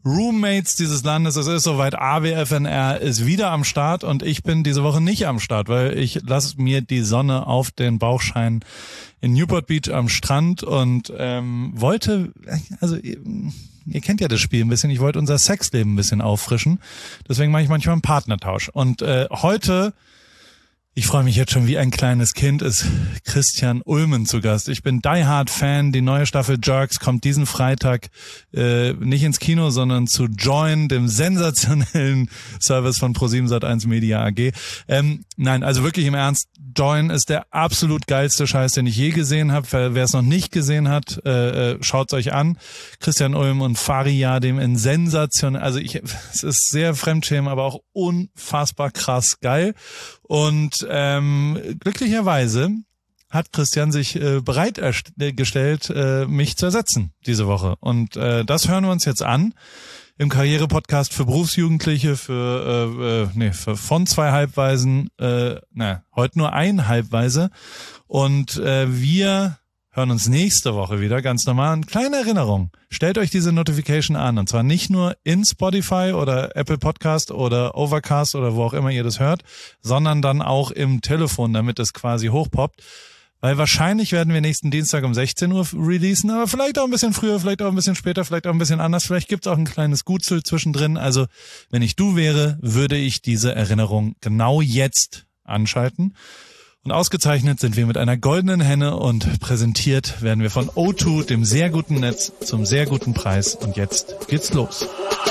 Roommates dieses Landes. Es ist soweit, AWFNR ist wieder am Start und ich bin diese Woche nicht am Start, weil ich lasse mir die Sonne auf den Bauch scheinen in Newport Beach am Strand und wollte, also ihr kennt ja das Spiel ein bisschen, ich wollte unser Sexleben ein bisschen auffrischen, deswegen mache ich manchmal einen Partnertausch und heute, ich freue mich jetzt schon wie ein kleines Kind, ist Christian Ulmen zu Gast. Ich bin Die Hard Fan. Die neue Staffel Jerks kommt diesen Freitag nicht ins Kino, sondern zu Join, dem sensationellen Service von ProSiebenSat.1 Media AG. Nein, also wirklich im Ernst, Join ist der absolut geilste Scheiß, den ich je gesehen habe. Wer es noch nicht gesehen hat, schaut's euch an. Christian Ulm und Faria, dem in sensationell, also es ist sehr Fremdschämen, aber auch unfassbar krass geil. Und glücklicherweise hat Christian sich bereitgestellt, mich zu ersetzen diese Woche. Und das hören wir uns jetzt an im Karriere-Podcast für Berufsjugendliche, von 2 Halbwaisen, heute nur 1 Halbwaise. Und wir hören uns nächste Woche wieder, ganz normal. Eine kleine Erinnerung, stellt euch diese Notification an. Und zwar nicht nur in Spotify oder Apple Podcast oder Overcast oder wo auch immer ihr das hört, sondern dann auch im Telefon, damit es quasi hochpoppt. Weil wahrscheinlich werden wir nächsten Dienstag um 16 Uhr releasen, aber vielleicht auch ein bisschen früher, vielleicht auch ein bisschen später, vielleicht auch ein bisschen anders. Vielleicht gibt's auch ein kleines Gutzel zwischendrin. Also wenn ich du wäre, würde ich diese Erinnerung genau jetzt anschalten. Und ausgezeichnet sind wir mit einer goldenen Henne und präsentiert werden wir von O2, dem sehr guten Netz, zum sehr guten Preis. Und jetzt geht's los.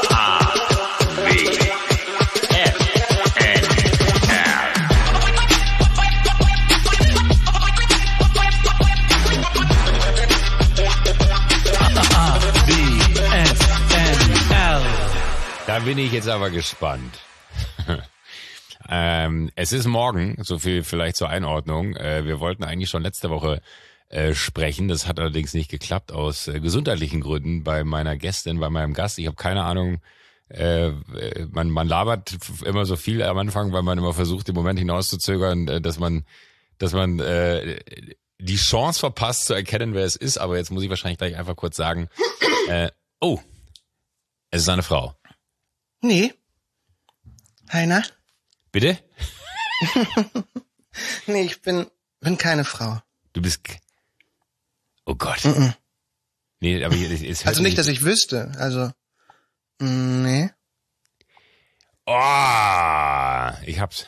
Da bin ich jetzt aber gespannt. Es ist morgen, so viel vielleicht zur Einordnung. Wir wollten eigentlich schon letzte Woche sprechen. Das hat allerdings nicht geklappt aus gesundheitlichen Gründen bei meiner Gästin, bei meinem Gast. Ich habe keine Ahnung. Man labert immer so viel am Anfang, weil man immer versucht, den Moment hinauszuzögern, dass man die Chance verpasst zu erkennen, wer es ist. Aber jetzt muss ich wahrscheinlich gleich einfach kurz sagen, es ist eine Frau. Nee. Heiner? Bitte? Nee, ich bin keine Frau. Du bist... Oh Gott. Nee, aber es hört also nicht, dass ich wüsste. Also, nee. Oh, ich hab's.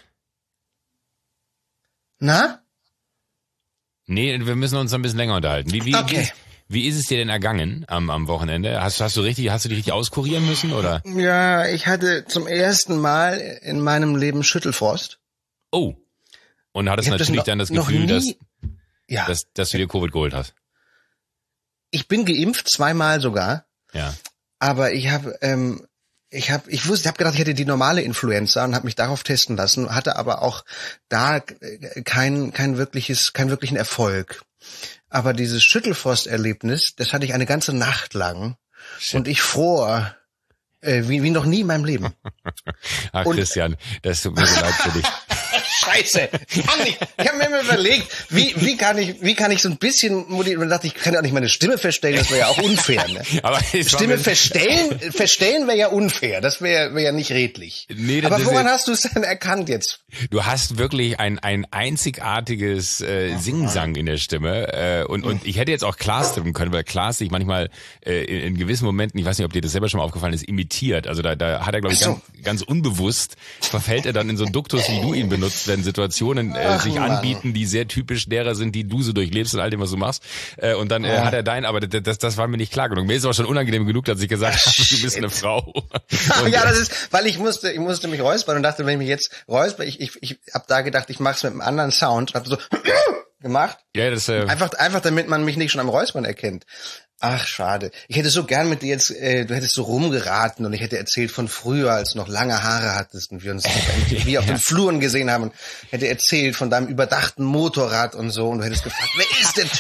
Na? Nee, wir müssen uns ein bisschen länger unterhalten. Okay. Wie ist es dir denn ergangen am Wochenende? Hast du dich richtig auskurieren müssen, oder? Ja, ich hatte zum ersten Mal in meinem Leben Schüttelfrost. Oh. Und hattest natürlich dann das Gefühl, dass du dir Covid geholt hast. Ich bin geimpft, 2-mal sogar. Ja. Aber ich habe gedacht, ich hätte die normale Influenza und habe mich darauf testen lassen, hatte aber auch da keinen wirklichen Erfolg. Aber dieses Schüttelfrost-Erlebnis, das hatte ich eine ganze Nacht lang. Shit. Und ich fror wie noch nie in meinem Leben. Ach, Christian, das tut mir so leid für dich. Scheiße. Ich habe mir immer überlegt, wie kann ich so ein bisschen motivieren, und dachte, ich kann ja auch nicht meine Stimme verstellen, das wäre ja auch unfair, ne? Aber Stimme verstellen wäre ja unfair, das wäre ja nicht redlich. Nee, aber woran hast du es denn erkannt jetzt? Du hast wirklich ein einzigartiges Singsang in der Stimme und ich hätte jetzt auch Klaas tippen können, weil Klaas sich manchmal in gewissen Momenten, ich weiß nicht, ob dir das selber schon mal aufgefallen ist, imitiert. Also da hat er, glaube ich, ganz unbewusst verfällt er dann in so einen Duktus, wie du ihn benutzt, wenn Situationen sich anbieten, die sehr typisch derer sind, die du so durchlebst und all dem, was du machst. Und dann hat er aber das war mir nicht klar genug. Mir ist auch schon unangenehm genug, dass ich gesagt habe, du bist eine Frau. Ja, das ist, weil ich musste mich räuspern und dachte, wenn ich mich jetzt räusper, ich hab da gedacht, ich mach's mit einem anderen Sound, hab so gemacht. Ja, das einfach damit man mich nicht schon am Räuspern erkennt. Ach, schade. Ich hätte so gern mit dir jetzt, du hättest so rumgeraten und ich hätte erzählt von früher, als du noch lange Haare hattest und wir uns wie auf den Fluren gesehen haben und hätte erzählt von deinem überdachten Motorrad und so und du hättest gefragt, wer ist der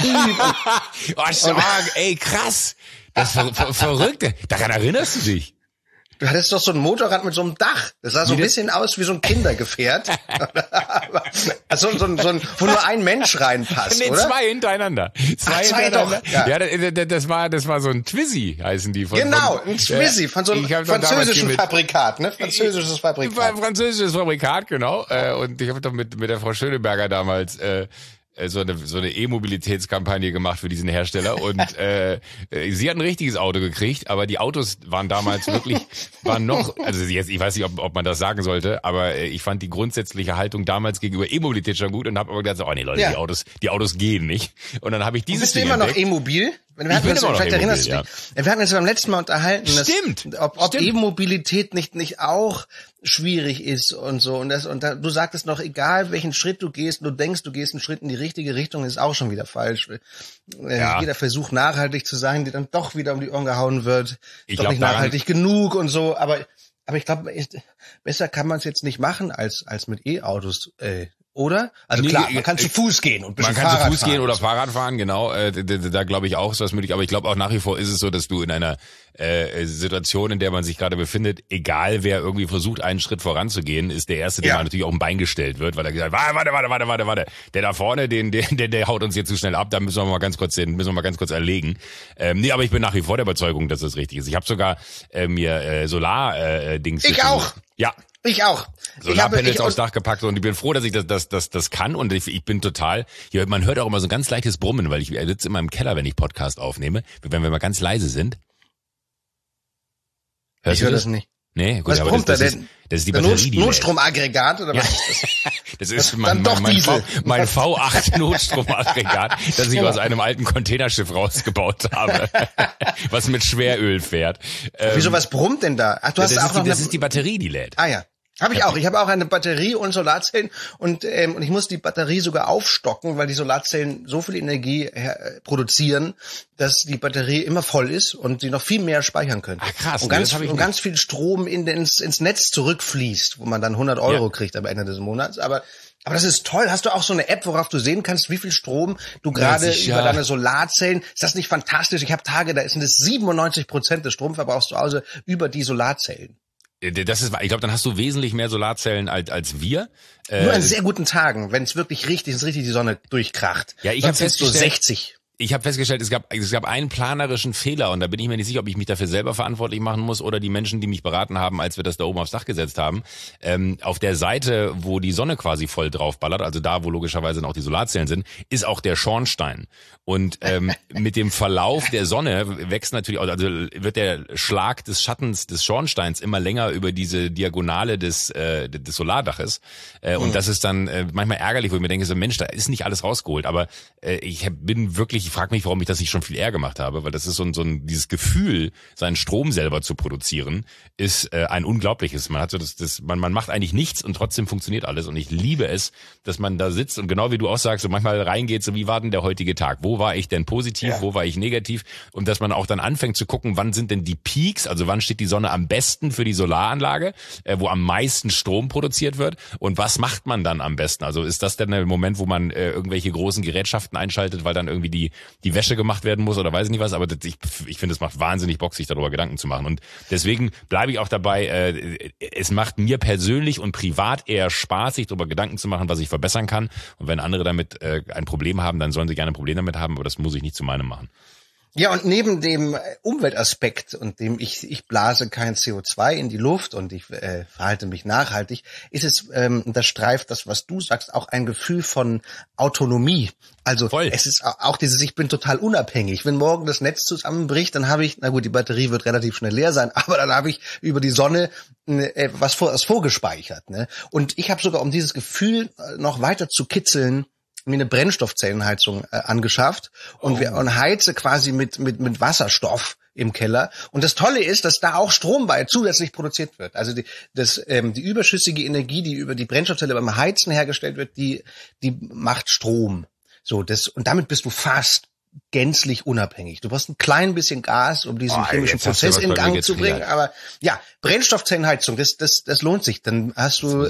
Typ? Ey, krass. Das Verrückte. Daran erinnerst du dich? Du hattest doch so ein Motorrad mit so einem Dach. Das sah so ein bisschen aus wie so ein Kindergefährt. Also wo nur ein Mensch reinpasst, oder? Zwei hintereinander. Zwei hintereinander. Doch, ja, das war so ein Twizy, heißen die. Genau, ein Twizy von so einem französischen Fabrikat, ne? Französisches Französisches Fabrikat, genau. Und ich habe doch mit der Frau Schöneberger damals so eine E-Mobilitätskampagne gemacht für diesen Hersteller und sie hat ein richtiges Auto gekriegt, aber die Autos waren damals wirklich, also jetzt, ich weiß nicht, ob man das sagen sollte, aber ich fand die grundsätzliche Haltung damals gegenüber E-Mobilität schon gut und habe aber gedacht, oh nee Leute, die Autos gehen nicht. Und dann habe ich dieses Ding Bist du immer noch entdeckt. E-Mobil? Wir hatten uns beim letzten Mal unterhalten, Stimmt. ob E-Mobilität nicht auch schwierig ist und so. Und du sagtest noch, egal welchen Schritt du gehst, du denkst, du gehst einen Schritt in die richtige Richtung, ist auch schon wieder falsch. Jeder Versuch, nachhaltig zu sein, die dann doch wieder um die Ohren gehauen wird, doch nicht nachhaltig genug und so. Aber ich glaube, besser kann man es jetzt nicht machen als mit E-Autos. Oder? Also klar, man kann zu Fuß gehen und ein bisschen Fahrrad fahren. Man kann zu Fuß gehen oder Fahrrad fahren, genau. Da glaube ich auch, ist was möglich. Aber ich glaube auch nach wie vor ist es so, dass du in einer Situation, in der man sich gerade befindet, egal wer irgendwie versucht, einen Schritt voranzugehen, ist der Erste, der mal natürlich auch ein Bein gestellt wird, weil er gesagt hat, warte. Der da vorne, der haut uns jetzt zu schnell ab, da müssen wir mal ganz kurz erlegen. Nee, aber ich bin nach wie vor der Überzeugung, dass das richtig ist. Ich habe sogar mir Solar-Dings. Ich auch. Ja. Ich auch. Solarpanels aufs Dach gepackt und ich bin froh, dass ich das kann und ich bin total, man hört auch immer so ein ganz leichtes Brummen, weil ich sitze immer im Keller, wenn ich Podcast aufnehme, wenn wir mal ganz leise sind. Hörst ich höre das nicht. Nee, gut, was aber brummt das ist die Batterie, die Notstromaggregat oder was ist das? Das ist mein V8 Notstromaggregat, das ich aus einem alten Containerschiff rausgebaut habe, was mit Schweröl fährt. Wieso, was brummt denn da? Ach, das ist die Batterie, die lädt. Ah ja. Habe ich auch. Ich habe auch eine Batterie und Solarzellen und ich muss die Batterie sogar aufstocken, weil die Solarzellen so viel Energie produzieren, dass die Batterie immer voll ist und sie noch viel mehr speichern können. Ah, krass. Und ganz viel Strom ins Netz zurückfließt, wo man dann 100 Euro kriegt am Ende des Monats. Aber das ist toll. Hast du auch so eine App, worauf du sehen kannst, wie viel Strom du gerade über deine Solarzellen... Ist das nicht fantastisch? Ich habe Tage, da sind es 97% des Stromverbrauchs zu Hause über die Solarzellen. Ich glaube, dann hast du wesentlich mehr Solarzellen als wir. Nur an sehr guten Tagen, wenn es wirklich richtig die Sonne durchkracht. Ja, ich habe festgestellt, so 60. Ich habe festgestellt, es gab einen planerischen Fehler und da bin ich mir nicht sicher, ob ich mich dafür selber verantwortlich machen muss oder die Menschen, die mich beraten haben, als wir das da oben aufs Dach gesetzt haben. Auf der Seite, wo die Sonne quasi voll draufballert, also da, wo logischerweise auch die Solarzellen sind, ist auch der Schornstein. Und mit dem Verlauf der Sonne wächst natürlich, also wird der Schlag des Schattens des Schornsteins immer länger über diese Diagonale des Solardaches. Und das ist dann manchmal ärgerlich, wo ich mir denke, so Mensch, da ist nicht alles rausgeholt. Aber ich frage mich, warum ich das nicht schon viel eher gemacht habe, weil das ist dieses Gefühl, seinen Strom selber zu produzieren, ist ein unglaubliches. Man hat so man macht eigentlich nichts und trotzdem funktioniert alles. Und ich liebe es, dass man da sitzt und genau wie du auch sagst, so manchmal reingeht, so wie war denn der heutige Tag? Wo war ich denn positiv? Ja. Wo war ich negativ? Und dass man auch dann anfängt zu gucken, wann sind denn die Peaks? Also wann steht die Sonne am besten für die Solaranlage, wo am meisten Strom produziert wird? Und was macht man dann am besten? Also ist das denn der Moment, wo man irgendwelche großen Gerätschaften einschaltet, weil dann irgendwie die Wäsche gemacht werden muss oder weiß ich nicht was, aber ich finde, es macht wahnsinnig Bock, sich darüber Gedanken zu machen. Und deswegen bleibe ich auch dabei, es macht mir persönlich und privat eher Spaß, sich darüber Gedanken zu machen, was ich verbessern kann. Und wenn andere damit ein Problem haben, dann sollen sie gerne ein Problem damit haben, aber das muss ich nicht zu meinem machen. Ja, und neben dem Umweltaspekt und dem ich blase kein CO2 in die Luft und ich verhalte mich nachhaltig, ist es, das streift das, was du sagst, auch ein Gefühl von Autonomie. Also Es ist auch dieses, ich bin total unabhängig. Wenn morgen das Netz zusammenbricht, dann habe ich, na gut, die Batterie wird relativ schnell leer sein, aber dann habe ich über die Sonne was vorgespeichert. Ne? Und ich habe sogar, um dieses Gefühl noch weiter zu kitzeln, mir eine Brennstoffzellenheizung angeschafft und heize quasi mit Wasserstoff im Keller. Und das Tolle ist, dass da auch Strom bei zusätzlich produziert wird. Also die überschüssige Energie, die über die Brennstoffzelle beim Heizen hergestellt wird, die macht Strom. So, und damit bist du fast gänzlich unabhängig. Du brauchst ein klein bisschen Gas, um diesen chemischen Prozess in Gang zu bringen. Aber ja, Brennstoffzellenheizung, das lohnt sich. Dann hast du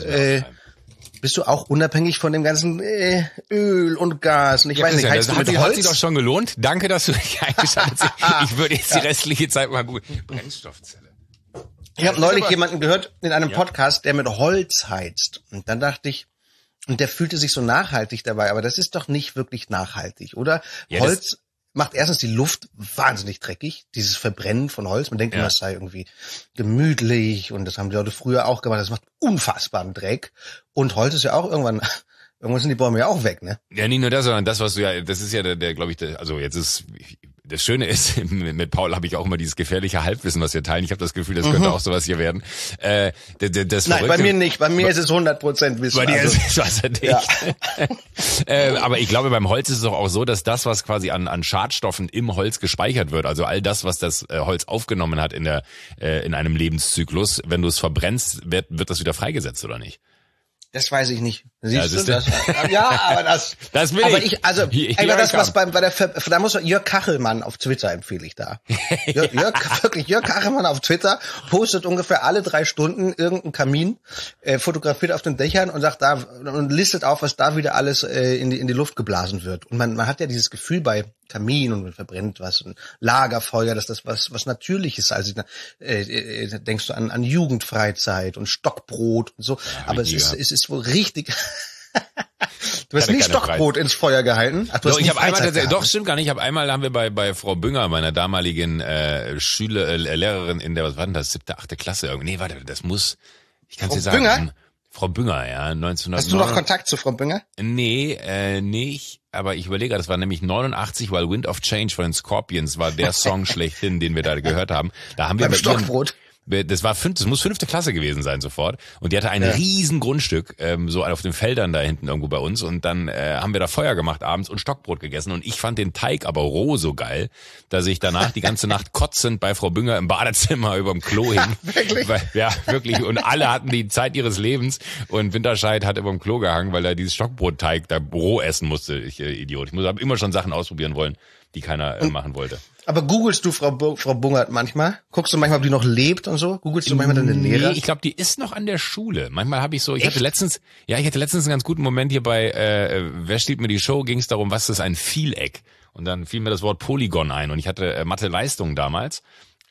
bist du auch unabhängig von dem ganzen Öl und Gas? Und ich weiß nicht, heizst du mit Holz? Hat sich doch schon gelohnt. Danke, dass du dich eingeschaltet hast. Ich würde jetzt die restliche Zeit mal googeln. Brennstoffzelle. Ich habe neulich jemanden gehört in einem Podcast, der mit Holz heizt. Und dann dachte ich, und der fühlte sich so nachhaltig dabei, aber das ist doch nicht wirklich nachhaltig, oder? Ja, Holz macht erstens die Luft wahnsinnig dreckig, dieses Verbrennen von Holz. Man denkt immer, es sei irgendwie gemütlich und das haben die Leute früher auch gemacht. Das macht unfassbaren Dreck. Und Holz ist ja auch irgendwann sind die Bäume ja auch weg, ne? Ja, nicht nur das, sondern das, was du das ist ja der glaube ich, also jetzt ist, das Schöne ist, mit Paul habe ich auch immer dieses gefährliche Halbwissen, was wir teilen. Ich habe das Gefühl, das könnte auch sowas hier werden. Nein, bei mir nicht. Bei mir ist es 100% Wissen. Bei dir ist es was er nicht. Ja. Aber ich glaube, beim Holz ist es doch auch so, dass das, was quasi an Schadstoffen im Holz gespeichert wird, also all das, was das Holz aufgenommen hat in einem Lebenszyklus, wenn du es verbrennst, wird das wieder freigesetzt, oder nicht? Das weiß ich nicht. Siehst du das? Ja, aber das will aber ich. Das, was da muss Jörg Kachelmann auf Twitter empfehle ich da. Jörg Kachelmann auf Twitter postet ungefähr alle 3 Stunden irgendeinen Kamin, fotografiert auf den Dächern und sagt da und listet auf, was da wieder alles in die Luft geblasen wird. Und man hat ja dieses Gefühl bei Kamin und man verbrennt was und Lagerfeuer, dass das was Natürliches. Also denkst du an Jugendfreizeit und Stockbrot und so. Ja, aber es ist wohl richtig. Du hast nie Stockbrot ins Feuer gehalten? Ach, du hast ich habe einmal doch stimmt gar nicht. Haben wir bei Frau Bünger, meiner damaligen Lehrerin in der, was war denn das, 7., 8. Klasse irgendwie. Nee, warte, das muss, ich kann es dir sagen. Bünger? Frau Bünger, ja, 1900. Hast du noch Kontakt zu Frau Bünger? Nee, nicht. Aber ich überlege, das war nämlich 89, weil Wind of Change von den Scorpions war der Song schlechthin, den wir da gehört haben. Da haben wir beim Stockbrot. Das muss 5. Klasse gewesen sein sofort. Und die hatte ein riesen Grundstück, so auf den Feldern da hinten irgendwo bei uns. Und dann haben wir da Feuer gemacht abends und Stockbrot gegessen. Und ich fand den Teig aber roh so geil, dass ich danach die ganze Nacht kotzend bei Frau Bünger im Badezimmer überm Klo hing. Wirklich? Ja, wirklich. Und alle hatten die Zeit ihres Lebens. Und Winterscheid hat überm Klo gehangen, weil er dieses Stockbrotteig da roh essen musste. Ich Idiot. Ich habe immer schon Sachen ausprobieren wollen, die keiner machen wollte. Aber googelst du Frau Bungert manchmal? Guckst du manchmal, ob die noch lebt und so? Googelst du manchmal deine Lehrer? Nee, ich glaube, die ist noch an der Schule. Manchmal habe ich so, ich hatte letztens einen ganz guten Moment hier bei Wer stiehlt mir die Show, ging es darum, was ist ein Vieleck? Und dann fiel mir das Wort Polygon ein und ich hatte Mathe-Leistung damals.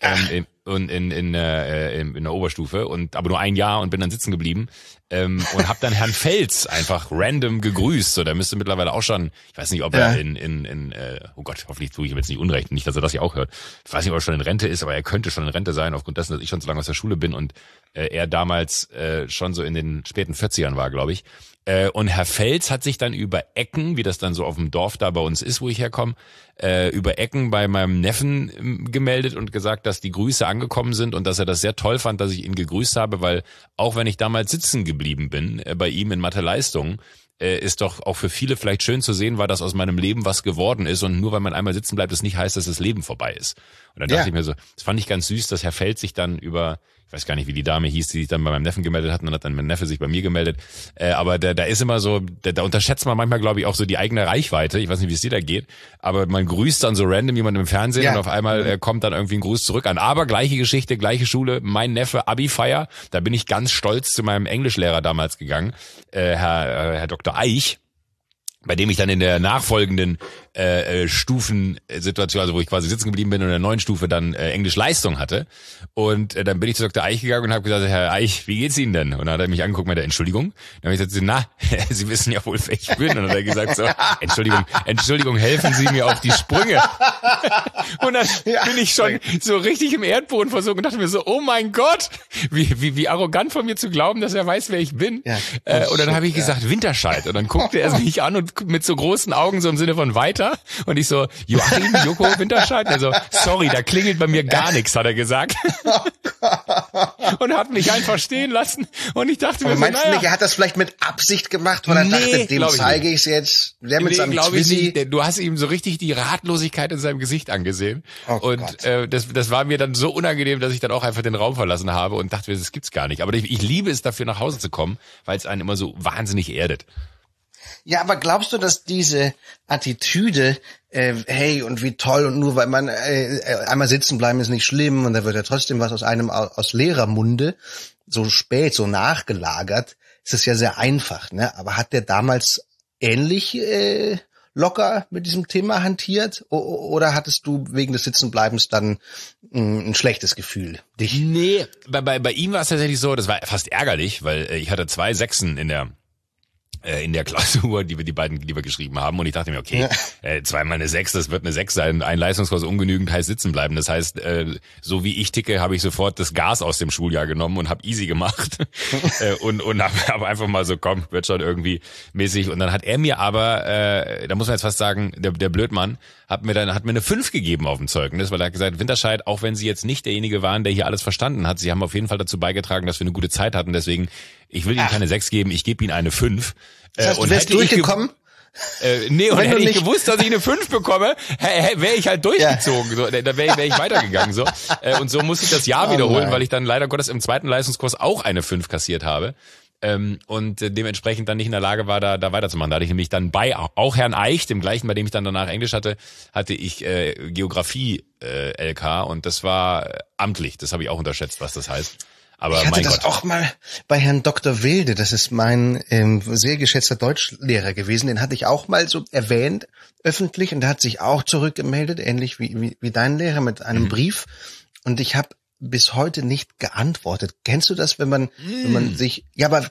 In der Oberstufe aber nur ein Jahr und bin dann sitzen geblieben und habe dann Herrn Fels einfach random gegrüßt. So, der müsste mittlerweile auch schon, ich weiß nicht, ob er oh Gott, hoffentlich tue ich ihm jetzt nicht Unrecht, nicht, dass er das hier auch hört. Ich weiß nicht, ob er schon in Rente ist, aber er könnte schon in Rente sein, aufgrund dessen, dass ich schon so lange aus der Schule bin und er damals schon so in den späten 40ern war, glaube ich. Und Herr Fels hat sich dann über Ecken, wie das dann so auf dem Dorf da bei uns ist, wo ich herkomme, über Ecken bei meinem Neffen gemeldet und gesagt, dass die Grüße angekommen sind und dass er das sehr toll fand, dass ich ihn gegrüßt habe, weil auch wenn ich damals sitzen geblieben bin bei ihm in Mathe-Leistungen, ist doch auch für viele vielleicht schön zu sehen, weil das aus meinem Leben was geworden ist und nur weil man einmal sitzen bleibt, es nicht heißt, dass das Leben vorbei ist. Und dann dachte ich mir so, das fand ich ganz süß, dass Herr Fels sich dann über, ich weiß gar nicht, wie die Dame hieß, die sich dann bei meinem Neffen gemeldet hat und dann hat dann mein Neffe sich bei mir gemeldet. Aber da ist immer so, da unterschätzt man manchmal, glaube ich, auch so die eigene Reichweite. Ich weiß nicht, wie es dir da geht, aber man grüßt dann so random jemanden im Fernsehen und auf einmal kommt dann irgendwie ein Gruß zurück an. Aber gleiche Geschichte, gleiche Schule, mein Neffe, Abi-Feier. Da bin ich ganz stolz zu meinem Englischlehrer damals gegangen, Herr Dr. Eich, bei dem ich dann in der nachfolgenden Stufensituation, also wo ich quasi sitzen geblieben bin und in der 9. Stufe dann Englisch-Leistung hatte. Und dann bin ich zu Dr. Eich gegangen und habe gesagt, Herr Eich, wie geht's Ihnen denn? Und dann hat er mich angeguckt mit der Entschuldigung. Dann habe ich gesagt, na, Sie wissen ja wohl, wer ich bin. Und dann hat er gesagt so, Entschuldigung, helfen Sie mir auf die Sprünge. Und dann bin ich schon so richtig im Erdboden versunken und dachte mir so, oh mein Gott, wie arrogant von mir zu glauben, dass er weiß, wer ich bin. Ja, und dann habe ich gesagt, Winterscheid. Und dann guckte er mich an und mit so großen Augen so im Sinne von weiter. Und ich so, Joachim, Joko, Winterscheid? Also, sorry, da klingelt bei mir gar nichts, hat er gesagt. Und hat mich einfach stehen lassen. Und ich dachte mir so, meinst du nicht, er hat das vielleicht mit Absicht gemacht, weil er dachte, dem zeige ich es jetzt. Der mit seinem Twizy. Du hast ihm so richtig die Ratlosigkeit in seinem Gesicht angesehen. Und das war mir dann so unangenehm, dass ich dann auch einfach den Raum verlassen habe und dachte, das gibt's gar nicht. Aber ich liebe es dafür, nach Hause zu kommen, weil es einen immer so wahnsinnig erdet. Ja, aber glaubst du, dass diese Attitüde, hey und wie toll und nur weil man einmal sitzen bleiben ist nicht schlimm und da wird ja trotzdem was aus Lehrermunde, so spät, so nachgelagert, ist es ja sehr einfach, ne? Aber hat der damals ähnlich locker mit diesem Thema hantiert oder hattest du wegen des Sitzenbleibens dann ein schlechtes Gefühl? Nee, bei ihm war es tatsächlich so, das war fast ärgerlich, weil ich hatte 2 Sechsen in der Klausur, die wir geschrieben haben, und ich dachte mir, okay, 2 mal eine 6, das wird eine 6 sein, ein Leistungskurs ungenügend heißt sitzen bleiben. Das heißt, so wie ich ticke, habe ich sofort das Gas aus dem Schuljahr genommen und habe easy gemacht und hab einfach mal so, komm, wird schon irgendwie mäßig. Und dann hat er mir aber, da muss man jetzt fast sagen, der Blödmann hat mir eine 5 gegeben auf dem Zeugnis, weil er hat gesagt, Winterscheid, auch wenn Sie jetzt nicht derjenige waren, der hier alles verstanden hat, Sie haben auf jeden Fall dazu beigetragen, dass wir eine gute Zeit hatten, deswegen, ich will Ihnen keine 6 geben, ich gebe Ihnen eine 5. Das heißt, du wärst durchgekommen? Nee, und hätte ich gewusst, dass ich eine 5 bekomme, wäre ich halt durchgezogen. So, da wäre ich weitergegangen. So. Und so musste ich das Jahr wiederholen, weil ich dann leider Gottes im 2. Leistungskurs auch eine 5 kassiert habe. Und dementsprechend dann nicht in der Lage war, da weiterzumachen. Da hatte ich nämlich dann bei auch Herrn Eich, dem gleichen, bei dem ich dann danach Englisch hatte ich Geografie LK, und das war amtlich. Das habe ich auch unterschätzt, was das heißt. Aber ich hatte mein das Gott. auch mal bei Herrn Dr. Wilde, das ist mein sehr geschätzter Deutschlehrer gewesen, den hatte ich auch mal so erwähnt, öffentlich, und der hat sich auch zurückgemeldet, ähnlich wie dein Lehrer, mit einem Brief, und ich habe bis heute nicht geantwortet. Kennst du das, wenn man sich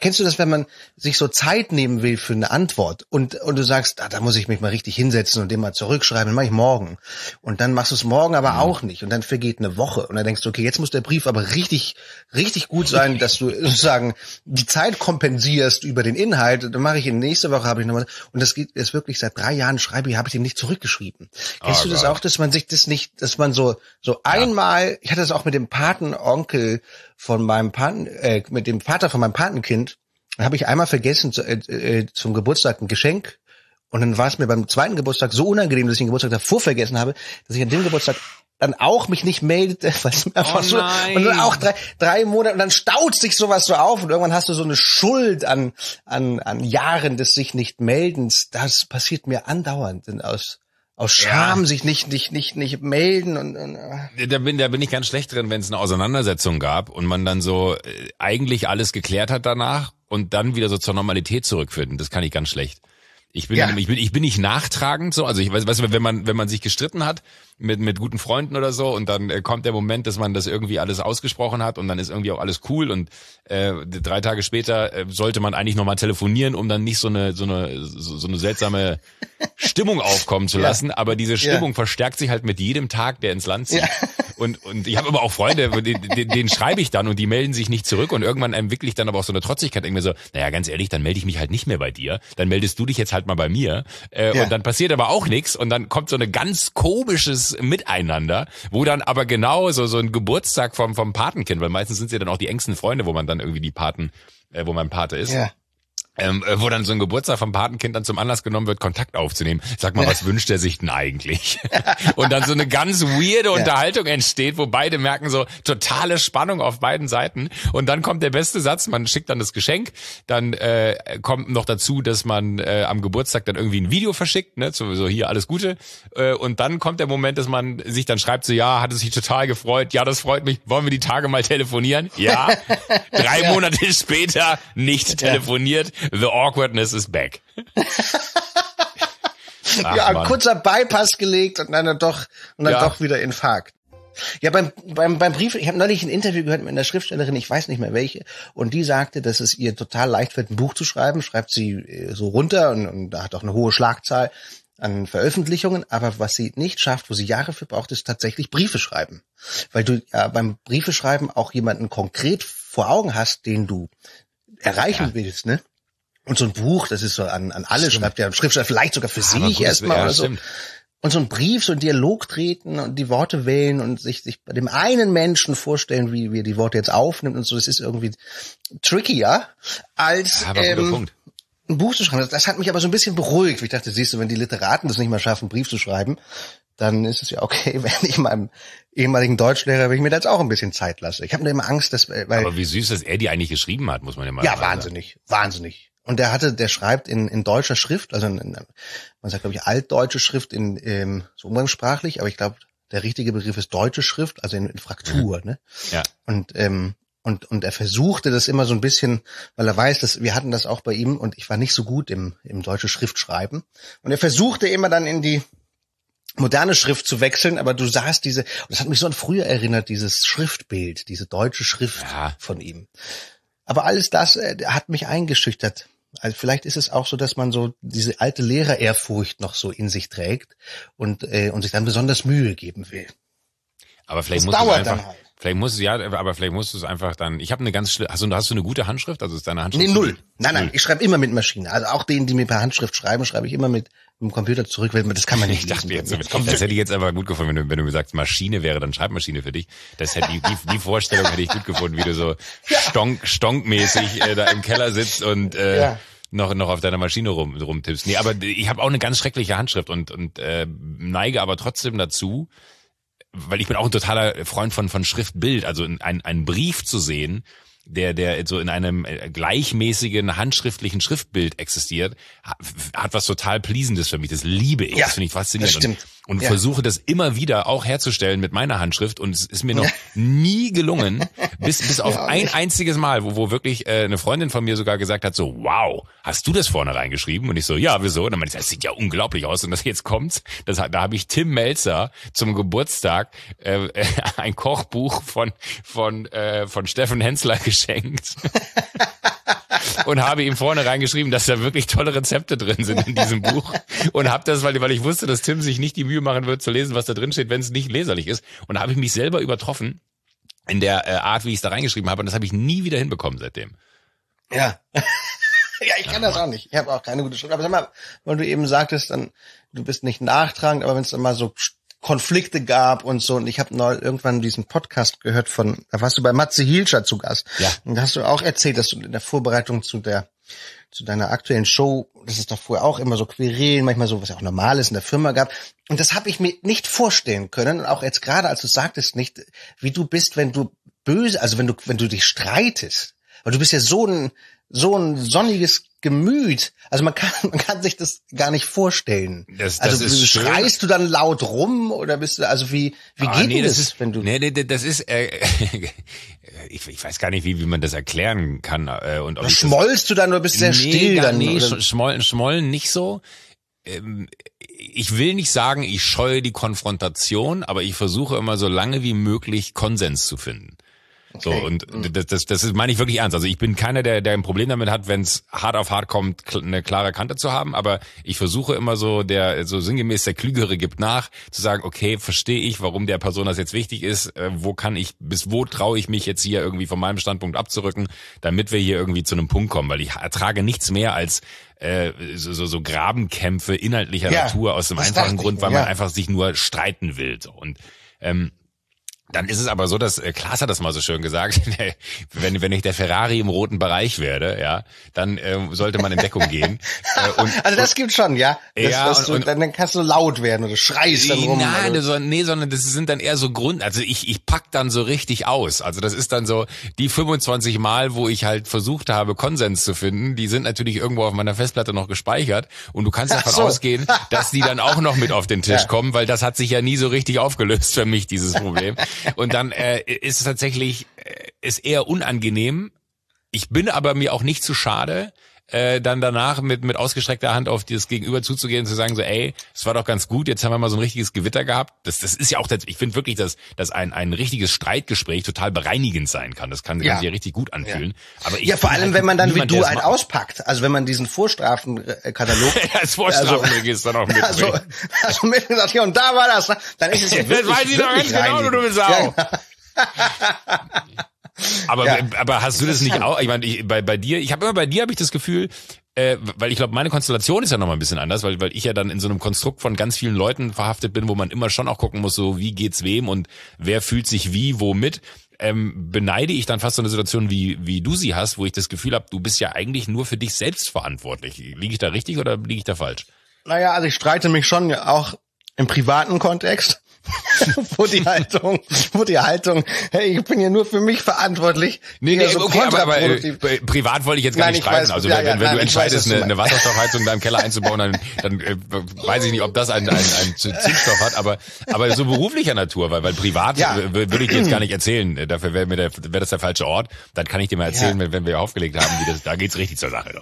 so Zeit nehmen will für eine Antwort und du sagst, da muss ich mich mal richtig hinsetzen und den mal zurückschreiben, dann mache ich morgen. Und dann machst du es morgen aber auch nicht, und dann vergeht eine Woche und dann denkst du, okay, jetzt muss der Brief aber richtig gut sein, dass du sozusagen die Zeit kompensierst über den Inhalt. Dann mache ich in nächste Woche, habe ich nochmal, und das geht jetzt wirklich seit 3 Jahren, habe ich den nicht zurückgeschrieben. Kennst du das auch, dass man sich das nicht, dass man so einmal, ich hatte das auch mit dem Patenonkel von meinem mit dem Vater von meinem Patenkind, habe ich einmal vergessen zum Geburtstag ein Geschenk, und dann war es mir beim 2. Geburtstag so unangenehm, dass ich den Geburtstag davor vergessen habe, dass ich an dem Geburtstag dann auch mich nicht meldete, weil es mir einfach so, und dann auch 3 Monate, und dann staut sich sowas so auf, und irgendwann hast du so eine Schuld an Jahren des sich nicht Meldens. Das passiert mir andauernd, denn aus Scham sich nicht melden und da bin ich ganz schlecht drin, wenn es eine Auseinandersetzung gab und man dann so eigentlich alles geklärt hat danach und dann wieder so zur Normalität zurückführt. Das kann ich ganz schlecht. Ich bin nicht nachtragend so, also ich weiß, wenn man sich gestritten hat mit guten Freunden oder so, und dann kommt der Moment, dass man das irgendwie alles ausgesprochen hat, und dann ist irgendwie auch alles cool, und 3 Tage später sollte man eigentlich nochmal telefonieren, um dann nicht so eine seltsame Stimmung aufkommen zu lassen, aber diese Stimmung verstärkt sich halt mit jedem Tag, der ins Land zieht. Und ich habe aber auch Freunde, denen schreibe ich dann und die melden sich nicht zurück, und irgendwann entwickle ich dann aber auch so eine Trotzigkeit, irgendwie so, naja, ganz ehrlich, dann melde ich mich halt nicht mehr bei dir, dann meldest du dich jetzt halt mal bei mir, und dann passiert aber auch nichts, und dann kommt so eine ganz komisches Miteinander, wo dann aber genau so ein Geburtstag vom Patenkind, weil meistens sind sie dann auch die engsten Freunde, wo man dann irgendwie wo mein Pate ist. Ja. Wo dann so ein Geburtstag vom Patenkind dann zum Anlass genommen wird, Kontakt aufzunehmen. Sag mal, was wünscht er sich denn eigentlich? Und dann so eine ganz weirde Unterhaltung entsteht, wo beide merken so totale Spannung auf beiden Seiten. Und dann kommt der beste Satz, man schickt dann das Geschenk, dann kommt noch dazu, dass man am Geburtstag dann irgendwie ein Video verschickt, ne, so hier alles Gute. Und dann kommt der Moment, dass man sich dann schreibt, so ja, hat es sich total gefreut, ja, das freut mich, wollen wir die Tage mal telefonieren? Ja. 3 Monate später nicht telefoniert. The awkwardness is back. Ach, kurzer Bypass gelegt und dann doch wieder Infarkt. Ja, beim Brief, ich habe neulich ein Interview gehört mit einer Schriftstellerin, ich weiß nicht mehr welche, und die sagte, dass es ihr total leicht fällt, ein Buch zu schreiben, schreibt sie so runter und da hat auch eine hohe Schlagzahl an Veröffentlichungen, aber was sie nicht schafft, wo sie Jahre für braucht, ist tatsächlich Briefe schreiben. Weil du beim Briefe schreiben auch jemanden konkret vor Augen hast, den du erreichen willst, ne? Und so ein Buch, das ist so an alle, schreibt ja ein Schriftsteller vielleicht sogar für sich erstmal oder so. Stimmt. Und so ein Brief, so ein Dialog treten und die Worte wählen und sich bei dem einen Menschen vorstellen, wie er die Worte jetzt aufnimmt und so, das ist irgendwie trickier als ein Buch zu schreiben. Das hat mich aber so ein bisschen beruhigt. Ich dachte, siehst du, wenn die Literaten das nicht mal schaffen, einen Brief zu schreiben, dann ist es ja okay, wenn ich meinem ehemaligen Deutschlehrer, wenn ich mir da jetzt auch ein bisschen Zeit lasse. Ich habe nur immer Angst, dass... Aber wie süß, dass er die eigentlich geschrieben hat, muss man ja mal sagen. Ja, wahnsinnig. Und der schreibt in deutscher Schrift, also man sagt, glaube ich, altdeutsche Schrift so umgangssprachlich, aber ich glaube, der richtige Begriff ist deutsche Schrift, also in Fraktur, ne? Ja. Und Und er versuchte das immer so ein bisschen, weil er weiß, dass wir hatten das auch bei ihm und ich war nicht so gut im deutschen Schriftschreiben. Und er versuchte immer dann in die moderne Schrift zu wechseln, aber du sahst und das hat mich so an früher erinnert, dieses Schriftbild, diese deutsche Schrift von ihm. Aber alles das hat mich eingeschüchtert. Also vielleicht ist es auch so, dass man so diese alte Lehrerehrfurcht noch so in sich trägt und sich dann besonders Mühe geben will. Aber vielleicht das dauert dann halt. Vielleicht musst du es einfach dann. Ich habe eine hast du eine gute Handschrift? Also ist deine Handschrift? Nee, null. Nein, ich schreibe immer mit Maschine. Also auch denen, die mir per Handschrift schreiben, schreibe ich immer mit dem Computer zurück, weil das kann man nicht lesen. Das hätte ich jetzt aber gut gefunden, wenn du mir sagst, Maschine wäre dann Schreibmaschine für dich. Das hätte die Vorstellung hätte ich gut gefunden, wie du so stonkmäßig da im Keller sitzt und noch auf deiner Maschine rumtippst. Nee, aber ich habe auch eine ganz schreckliche Handschrift und neige aber trotzdem dazu, weil ich bin auch ein totaler Freund von Schriftbild, also einen Brief zu sehen, der so in einem gleichmäßigen handschriftlichen Schriftbild existiert, hat was total Pleasendes für mich. Das liebe ich, das finde ich faszinierend. Das stimmt. Und versuche das immer wieder auch herzustellen mit meiner Handschrift und es ist mir noch nie gelungen, bis auf ein einziges Mal, wo wirklich eine Freundin von mir sogar gesagt hat, so, wow, hast du das vorne reingeschrieben? Und ich so, ja, wieso? Und dann meinte ich, das sieht ja unglaublich aus und das jetzt kommt's. Da habe ich Tim Melzer zum Geburtstag ein Kochbuch von Steffen Hensler geschenkt. Und habe ihm vorne reingeschrieben, dass da wirklich tolle Rezepte drin sind in diesem Buch. Und habe das, weil ich wusste, dass Tim sich nicht die Mühe machen wird zu lesen, was da drin steht, wenn es nicht leserlich ist. Und da habe ich mich selber übertroffen in der Art, wie ich es da reingeschrieben habe. Und das habe ich nie wieder hinbekommen seitdem. Ja. Ja, ich kann das auch nicht. Ich habe auch keine gute Schrift. Aber sag mal, weil du eben sagtest, dann du bist nicht nachtragend, aber wenn es dann mal so Konflikte gab und so. Und ich habe irgendwann diesen Podcast gehört da warst du bei Matze Hilscher zu Gast. Ja. Und da hast du auch erzählt, dass du in der Vorbereitung zu deiner aktuellen Show, dass es da vorher auch immer so Querelen, manchmal so, was ja auch normal ist, in der Firma gab. Und das habe ich mir nicht vorstellen können. Und auch jetzt gerade, als du sagtest, nicht, wie du bist, wenn du böse, also wenn du dich streitest. Weil du bist ja so ein sonniges Gemüt. Also man kann sich das gar nicht vorstellen. Das also ist schreist du dann laut rum oder bist du, also wie geht denn das, wenn du... Nee, das ist, ich weiß gar nicht, wie man das erklären kann. Und ob schmollst du dann oder bist du sehr still dann? Nee, schmollen nicht so. Ich will nicht sagen, ich scheue die Konfrontation, aber ich versuche immer so lange wie möglich Konsens zu finden. So, und das meine ich wirklich ernst. Also ich bin keiner, der ein Problem damit hat, wenn es hart auf hart kommt, eine klare Kante zu haben, aber ich versuche immer so sinngemäß der Klügere gibt nach, zu sagen, okay, verstehe ich, warum der Person das jetzt wichtig ist, bis wo traue ich mich jetzt hier irgendwie von meinem Standpunkt abzurücken, damit wir hier irgendwie zu einem Punkt kommen, weil ich ertrage nichts mehr als so Grabenkämpfe inhaltlicher Natur aus dem einfachen Grund, weil man einfach sich nur streiten will. So. Und dann ist es aber so, dass Klaas hat das mal so schön gesagt, wenn ich der Ferrari im roten Bereich werde, ja, dann sollte man in Deckung gehen. Also das gibt's schon, ja. Dann kannst du laut werden oder schreist dann rum. Nein, sondern das sind dann eher so also ich pack dann so richtig aus. Also das ist dann so die 25 Mal, wo ich halt versucht habe, Konsens zu finden, die sind natürlich irgendwo auf meiner Festplatte noch gespeichert und du kannst davon ausgehen, dass die dann auch noch mit auf den Tisch kommen, weil das hat sich ja nie so richtig aufgelöst für mich, dieses Problem. Und dann ist es tatsächlich ist eher unangenehm. Ich bin aber mir auch nicht zu schade, dann danach mit ausgestreckter Hand auf dieses Gegenüber zuzugehen und zu sagen so, ey, es war doch ganz gut, jetzt haben wir mal so ein richtiges Gewitter gehabt. Das ist ja auch, ich finde wirklich, dass ein richtiges Streitgespräch total bereinigend sein kann. Das kann sich ja richtig gut anfühlen. Ja. Aber vor allem, halt, wenn man dann wie du einen auspackt. Also wenn man diesen Vorstrafenkatalog... das Vorstrafenregister noch mit. Also mit gesagt, ja, und da war das. Dann ist es ja wirklich, das weiß ich doch ganz genau, du bist auch. Aber hast du das nicht auch? Ich meine, bei dir habe ich das Gefühl, weil ich glaube, meine Konstellation ist ja noch mal ein bisschen anders, weil ich ja dann in so einem Konstrukt von ganz vielen Leuten verhaftet bin, wo man immer schon auch gucken muss, so wie geht's wem und wer fühlt sich wie, womit. Beneide ich dann fast so eine Situation, wie du sie hast, wo ich das Gefühl habe, du bist ja eigentlich nur für dich selbst verantwortlich. Liege ich da richtig oder liege ich da falsch? Naja, also ich streite mich schon auch im privaten Kontext. wo die Haltung, hey, ich bin ja nur für mich verantwortlich. Nee, so okay, aber privat wollte ich jetzt gar nicht streiten. Also wenn du entscheidest, eine Wasserstoffheizung da im Keller einzubauen, dann weiß ich nicht, ob das einen Zündstoff hat, aber so beruflicher Natur, weil privat würde ich dir jetzt gar nicht erzählen. Dafür wäre das der falsche Ort. Dann kann ich dir mal erzählen, wenn wir aufgelegt haben, da geht's richtig zur Sache.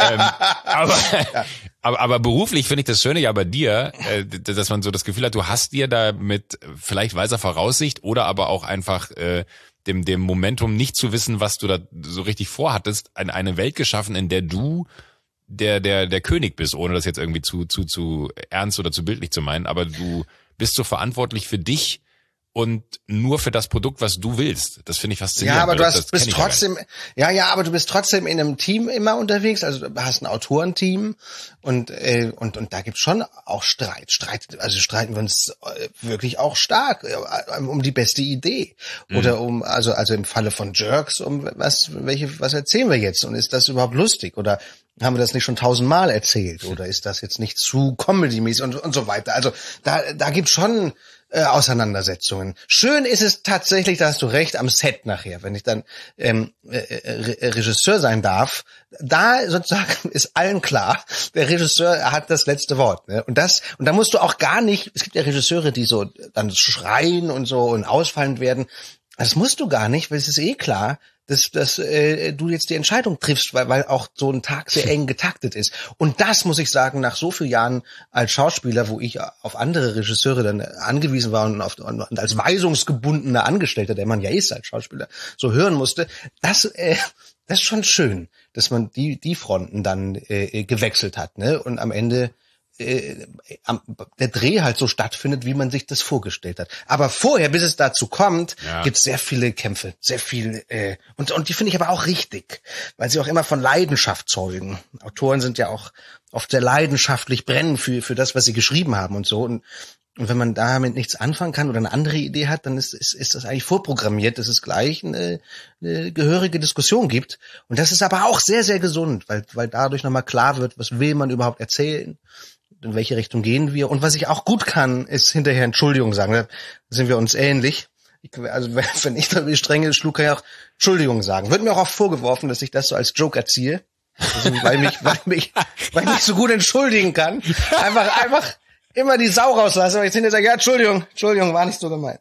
Aber beruflich finde ich das Schöne ja bei dir, dass man so das Gefühl hat, du hast dir da mit vielleicht weiser Voraussicht oder aber auch einfach dem Momentum nicht zu wissen, was du da so richtig vorhattest, eine Welt geschaffen, in der du der König bist, ohne das jetzt irgendwie zu ernst oder zu bildlich zu meinen, aber du bist so verantwortlich für dich und nur für das Produkt, was du willst. Das finde ich faszinierend. Ja, aber bist trotzdem in einem Team immer unterwegs. Also du hast ein Autorenteam und da gibt's schon auch Streit. Also streiten wir uns wirklich auch stark um die beste Idee oder also im Falle von Jerks was erzählen wir jetzt und ist das überhaupt lustig oder haben wir das nicht schon 1000-mal erzählt oder ist das jetzt nicht zu comedy-mäßig und so weiter. Also da gibt's schon Auseinandersetzungen. Schön ist es tatsächlich, da hast du recht, am Set nachher, wenn ich dann Regisseur sein darf, da sozusagen ist allen klar, der Regisseur hat das letzte Wort, ne? Und da musst du auch gar nicht, es gibt ja Regisseure, die so dann schreien und so und ausfallend werden. Das musst du gar nicht, weil es ist eh klar, dass du jetzt die Entscheidung triffst, weil auch so ein Tag sehr eng getaktet ist. Und das muss ich sagen, nach so vielen Jahren als Schauspieler, wo ich auf andere Regisseure dann angewiesen war und als weisungsgebundener Angestellter, der man ja ist als Schauspieler, so hören musste, das ist schon schön, dass man die Fronten dann gewechselt hat, ne? Und am Ende der Dreh halt so stattfindet, wie man sich das vorgestellt hat. Aber vorher, bis es dazu kommt, gibt's sehr viele Kämpfe, sehr viel und die finde ich aber auch richtig, weil sie auch immer von Leidenschaft zeugen. Autoren sind ja auch oft sehr leidenschaftlich, brennen für das, was sie geschrieben haben und so. Und wenn man damit nichts anfangen kann oder eine andere Idee hat, dann ist das eigentlich vorprogrammiert, dass es gleich eine gehörige Diskussion gibt. Und das ist aber auch sehr, sehr gesund, weil dadurch nochmal klar wird, was will man überhaupt erzählen, in welche Richtung gehen wir. Und was ich auch gut kann, ist hinterher Entschuldigung sagen. Da sind wir uns ähnlich. Also wenn ich da wie strenge schlug, kann ich auch Entschuldigung sagen. Wird mir auch oft vorgeworfen, dass ich das so als Joke erziehe. Also, weil ich mich so gut entschuldigen kann. Einfach immer die Sau rauslasse, aber jetzt hinterher sage, ja, Entschuldigung, war nicht so gemeint.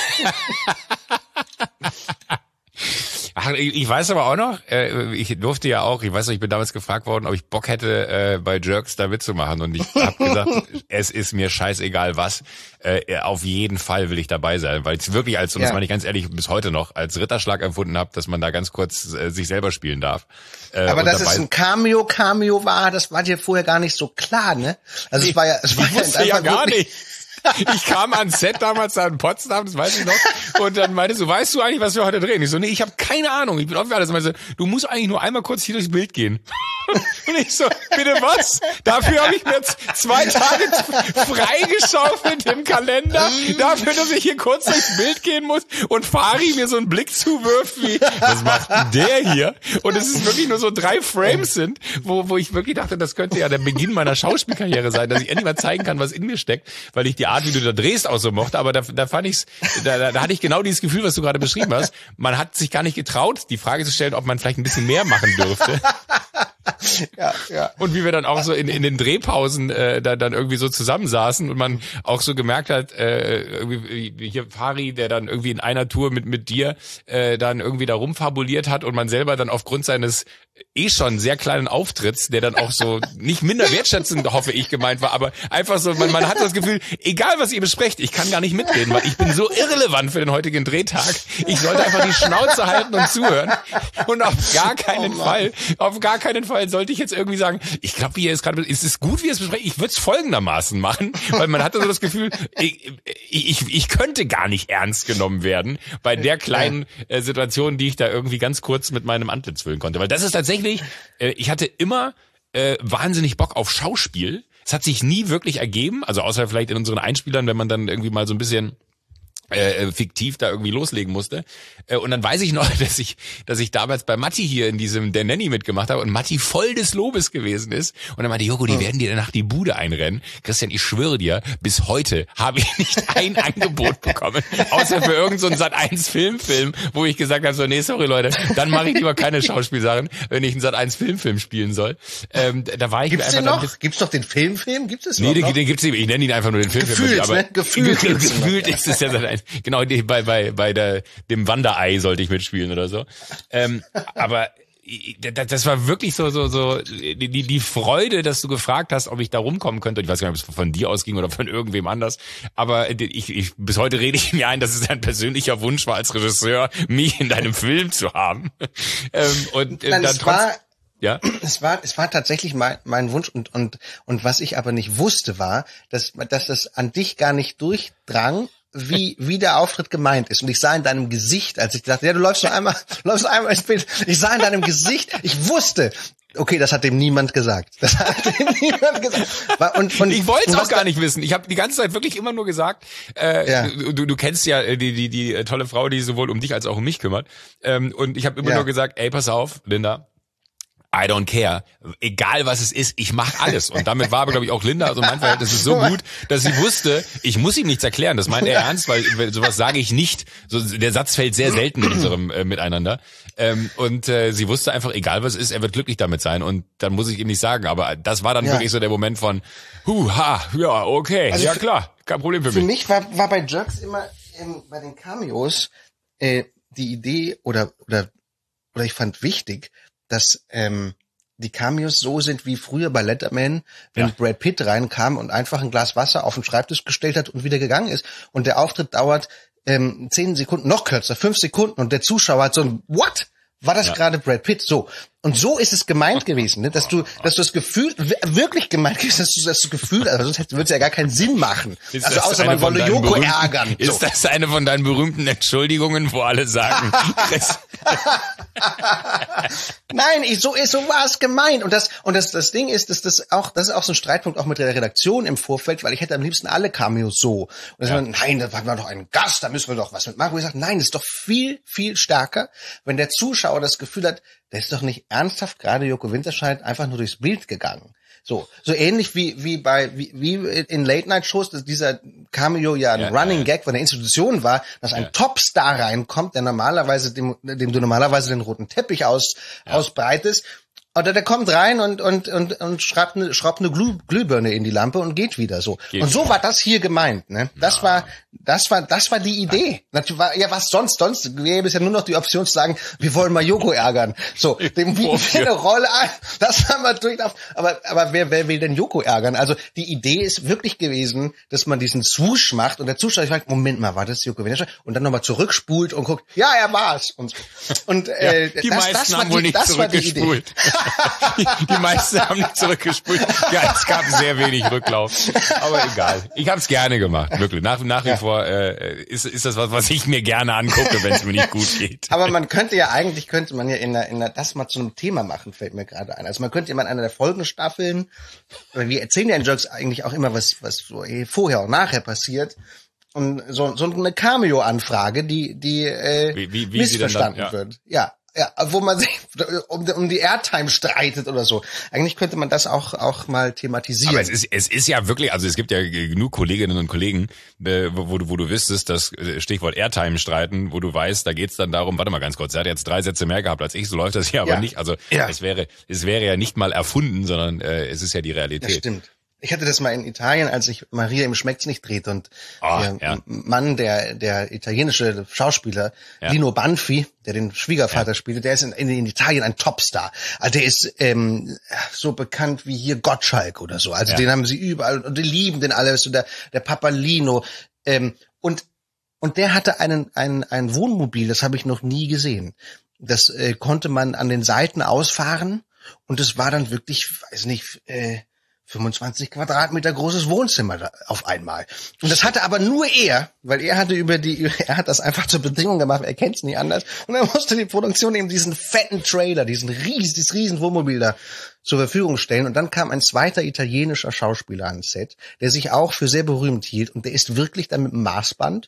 Ach, ich weiß aber auch noch, ich durfte ja auch, ich weiß noch, ich bin damals gefragt worden, ob ich Bock hätte, bei Jerks da mitzumachen und ich habe gesagt, es ist mir scheißegal was, auf jeden Fall will ich dabei sein, weil ich es wirklich und das meine ich ganz ehrlich bis heute noch, als Ritterschlag empfunden habe, dass man da ganz kurz sich selber spielen darf. Aber dass es ein Cameo war, das war dir vorher gar nicht so klar, ne? Also es war ja gar nicht. Ich kam ans Set damals da in Potsdam, das weiß ich noch, und dann meinte so, weißt du eigentlich, was wir heute drehen? Ich so, nee, ich habe keine Ahnung, ich bin offen für alles. Meinte so, du musst eigentlich nur einmal kurz hier durchs Bild gehen. Und ich so, bitte was? Dafür habe ich mir jetzt 2 Tage freigeschaufelt im Kalender, dafür, dass ich hier kurz durchs Bild gehen muss und Fari mir so einen Blick zuwirft wie, was macht denn der hier? Und es ist wirklich nur so 3 Frames sind, wo ich wirklich dachte, das könnte ja der Beginn meiner Schauspielkarriere sein, dass ich endlich mal zeigen kann, was in mir steckt, weil ich die Art, wie du da drehst, auch so mochte, aber da fand ich's, da hatte ich genau dieses Gefühl, was du gerade beschrieben hast. Man hat sich gar nicht getraut, die Frage zu stellen, ob man vielleicht ein bisschen mehr machen dürfte. Ja. Und wie wir dann auch so in den Drehpausen dann irgendwie so zusammensaßen und man auch so gemerkt hat, irgendwie hier Fari, der dann irgendwie in einer Tour mit dir dann irgendwie da rumfabuliert hat und man selber dann aufgrund seines schon sehr kleinen Auftritts, der dann auch so nicht minder wertschätzend, hoffe ich, gemeint war, aber einfach so, man hat das Gefühl, egal was ihr besprecht, ich kann gar nicht mitreden, weil ich bin so irrelevant für den heutigen Drehtag. Ich sollte einfach die Schnauze halten und zuhören und auf gar keinen Fall sollte ich jetzt irgendwie sagen, ich glaube, hier ist gerade, ist es gut, wie ihr es besprecht? Ich würde es folgendermaßen machen, weil man hatte so das Gefühl, ich könnte gar nicht ernst genommen werden bei der kleinen Situation, die ich da irgendwie ganz kurz mit meinem Antlitz füllen konnte, weil das ist tatsächlich, ich hatte immer wahnsinnig Bock auf Schauspiel. Es hat sich nie wirklich ergeben, also außer vielleicht in unseren Einspielern, wenn man dann irgendwie mal so ein bisschen fiktiv da irgendwie loslegen musste. Und dann weiß ich noch, dass ich damals bei Matti hier in diesem Der Nanny mitgemacht habe und Matti voll des Lobes gewesen ist. Und dann meinte Joko, die werden dir danach die Bude einrennen. Christian, ich schwöre dir, bis heute habe ich nicht ein Angebot bekommen, außer für irgendeinen so Sat.1 Filmfilm, wo ich gesagt habe, so, nee, sorry Leute, dann mache ich lieber keine Schauspielsachen, wenn ich einen Sat.1 Filmfilm spielen soll. Da war ich Gibt's einfach den noch? Gibt's doch den Filmfilm? Gibt es Nee, noch? den gibt's nicht. Ich nenne ihn einfach nur den Filmfilm. Gefühlt, aber ne? Gefühlt ist es ja Sat.1. Genau, bei dem Wanderei sollte ich mitspielen oder so. Aber das war wirklich so die Freude, dass du gefragt hast, ob ich da rumkommen könnte. Ich weiß gar nicht, ob es von dir ausging oder von irgendwem anders. Aber bis heute rede ich mir ein, dass es ein persönlicher Wunsch war, als Regisseur mich in deinem Film zu haben. Ja. Es war tatsächlich mein Wunsch und was ich aber nicht wusste war, dass das an dich gar nicht durchdrang, wie der Auftritt gemeint ist. Und ich sah in deinem Gesicht, als ich dachte, ja, du läufst nur einmal ins Bild. Ich sah in deinem Gesicht, ich wusste, okay, das hat dem niemand gesagt. Und ich wollte es auch gar nicht wissen. Ich habe die ganze Zeit wirklich immer nur gesagt, du kennst ja die tolle Frau, die sowohl um dich als auch um mich kümmert. Und ich habe immer nur gesagt, ey, pass auf, Linda, I don't care. Egal was es ist, ich mache alles. Und damit war aber, glaube ich, auch Linda, also mein Verhältnis ist so gut, dass sie wusste, ich muss ihm nichts erklären. Das meint er ernst, weil sowas sage ich nicht. So, der Satz fällt sehr selten in unserem Miteinander. Sie wusste einfach, egal was es ist, er wird glücklich damit sein. Und dann muss ich ihm nicht sagen. Aber das war dann wirklich so der Moment von, ja, okay, also ja klar, kein Problem für mich. Für mich war bei Jerks immer bei den Cameos die Idee oder ich fand wichtig, dass die Cameos so sind wie früher bei Letterman, wenn Brad Pitt reinkam und einfach ein Glas Wasser auf den Schreibtisch gestellt hat und wieder gegangen ist. Und der Auftritt dauert 10 Sekunden, noch kürzer, 5 Sekunden und der Zuschauer hat so ein What? War das gerade Brad Pitt? So. Und so ist es gemeint gewesen, ne? Dass du das Gefühl, wirklich gemeint gewesen, dass du das Gefühl, also sonst würde es ja gar keinen Sinn machen. Also außer man wolle Joko ärgern. So. Ist das eine von deinen berühmten Entschuldigungen, wo alle sagen, Nein, so war es gemeint. Und das Ding ist, das ist auch so ein Streitpunkt auch mit der Redaktion im Vorfeld, weil ich hätte am liebsten alle Cameos so. Und nein, da haben wir doch einen Gast, da müssen wir doch was mitmachen. Wo ich sage, nein, das ist doch viel, viel stärker, wenn der Zuschauer das Gefühl hat, der ist doch nicht ernsthaft gerade Joko Winterscheid einfach nur durchs Bild gegangen. So ähnlich wie in Late-Night-Shows, dass dieser Cameo ein Running Gag von der Institution war, dass ein Topstar reinkommt, der normalerweise dem du normalerweise den roten Teppich ausbreitest. Oder der kommt rein und schraubt eine Glühbirne in die Lampe und geht wieder so. Und so war das hier gemeint, ne? Das war die Idee. Ja, was sonst? Sonst gäbe es ja nur noch die Option zu sagen, wir wollen mal Joko ärgern. So, dem bieten wir eine Rolle ein. Das haben wir durchaus. Aber wer will denn Joko ärgern? Also, die Idee ist wirklich gewesen, dass man diesen Swoosh macht und der Zuschauer fragt, Moment mal, war das Joko Winterscheid? Und dann nochmal zurückspult und guckt, ja, er war's. Und die meisten haben wohl nicht zurückgespult. Die meisten haben nicht zurückgespult. Ja, es gab sehr wenig Rücklauf. Aber egal. Ich habe es gerne gemacht, wirklich. Nach wie vor ist das was ich mir gerne angucke, wenn es mir nicht gut geht. Aber man könnte ja das mal zu einem Thema machen, fällt mir gerade ein. Also man könnte ja mal in einer der Folgenstaffeln, wir erzählen ja in Jerks eigentlich auch immer, was so vorher und nachher passiert. Und so eine Cameo-Anfrage, die wie missverstanden wird. Ja, wo man sich um die Airtime streitet oder so. Eigentlich könnte man das auch mal thematisieren. Aber es ist ja wirklich, also es gibt ja genug Kolleginnen und Kollegen, wo du wüsstest, das Stichwort Airtime streiten, wo du weißt, da geht's dann darum, warte mal ganz kurz, er hat jetzt 3 Sätze mehr gehabt als ich, so läuft das hier aber nicht. Also es wäre ja nicht mal erfunden, sondern es ist ja die Realität. Das stimmt. Ich hatte das mal in Italien, als ich Maria im Schmeckt's nicht drehte und der Mann, der italienische Schauspieler, Lino Banfi, der den Schwiegervater spielte, der ist in Italien ein Topstar. Also der ist so bekannt wie hier Gottschalk oder so. Also den haben sie überall und die lieben den alle. So der Papa Lino. Und der hatte ein Wohnmobil, das habe ich noch nie gesehen. Das konnte man an den Seiten ausfahren und es war dann wirklich, weiß nicht, 25 Quadratmeter großes Wohnzimmer auf einmal. Und das hatte aber nur er, weil er hat das einfach zur Bedingung gemacht, er kennt's nie anders. Und dann musste die Produktion eben diesen fetten Trailer, dieses riesen Wohnmobil da zur Verfügung stellen. Und dann kam ein zweiter italienischer Schauspieler ans Set, der sich auch für sehr berühmt hielt. Und der ist wirklich dann mit dem Maßband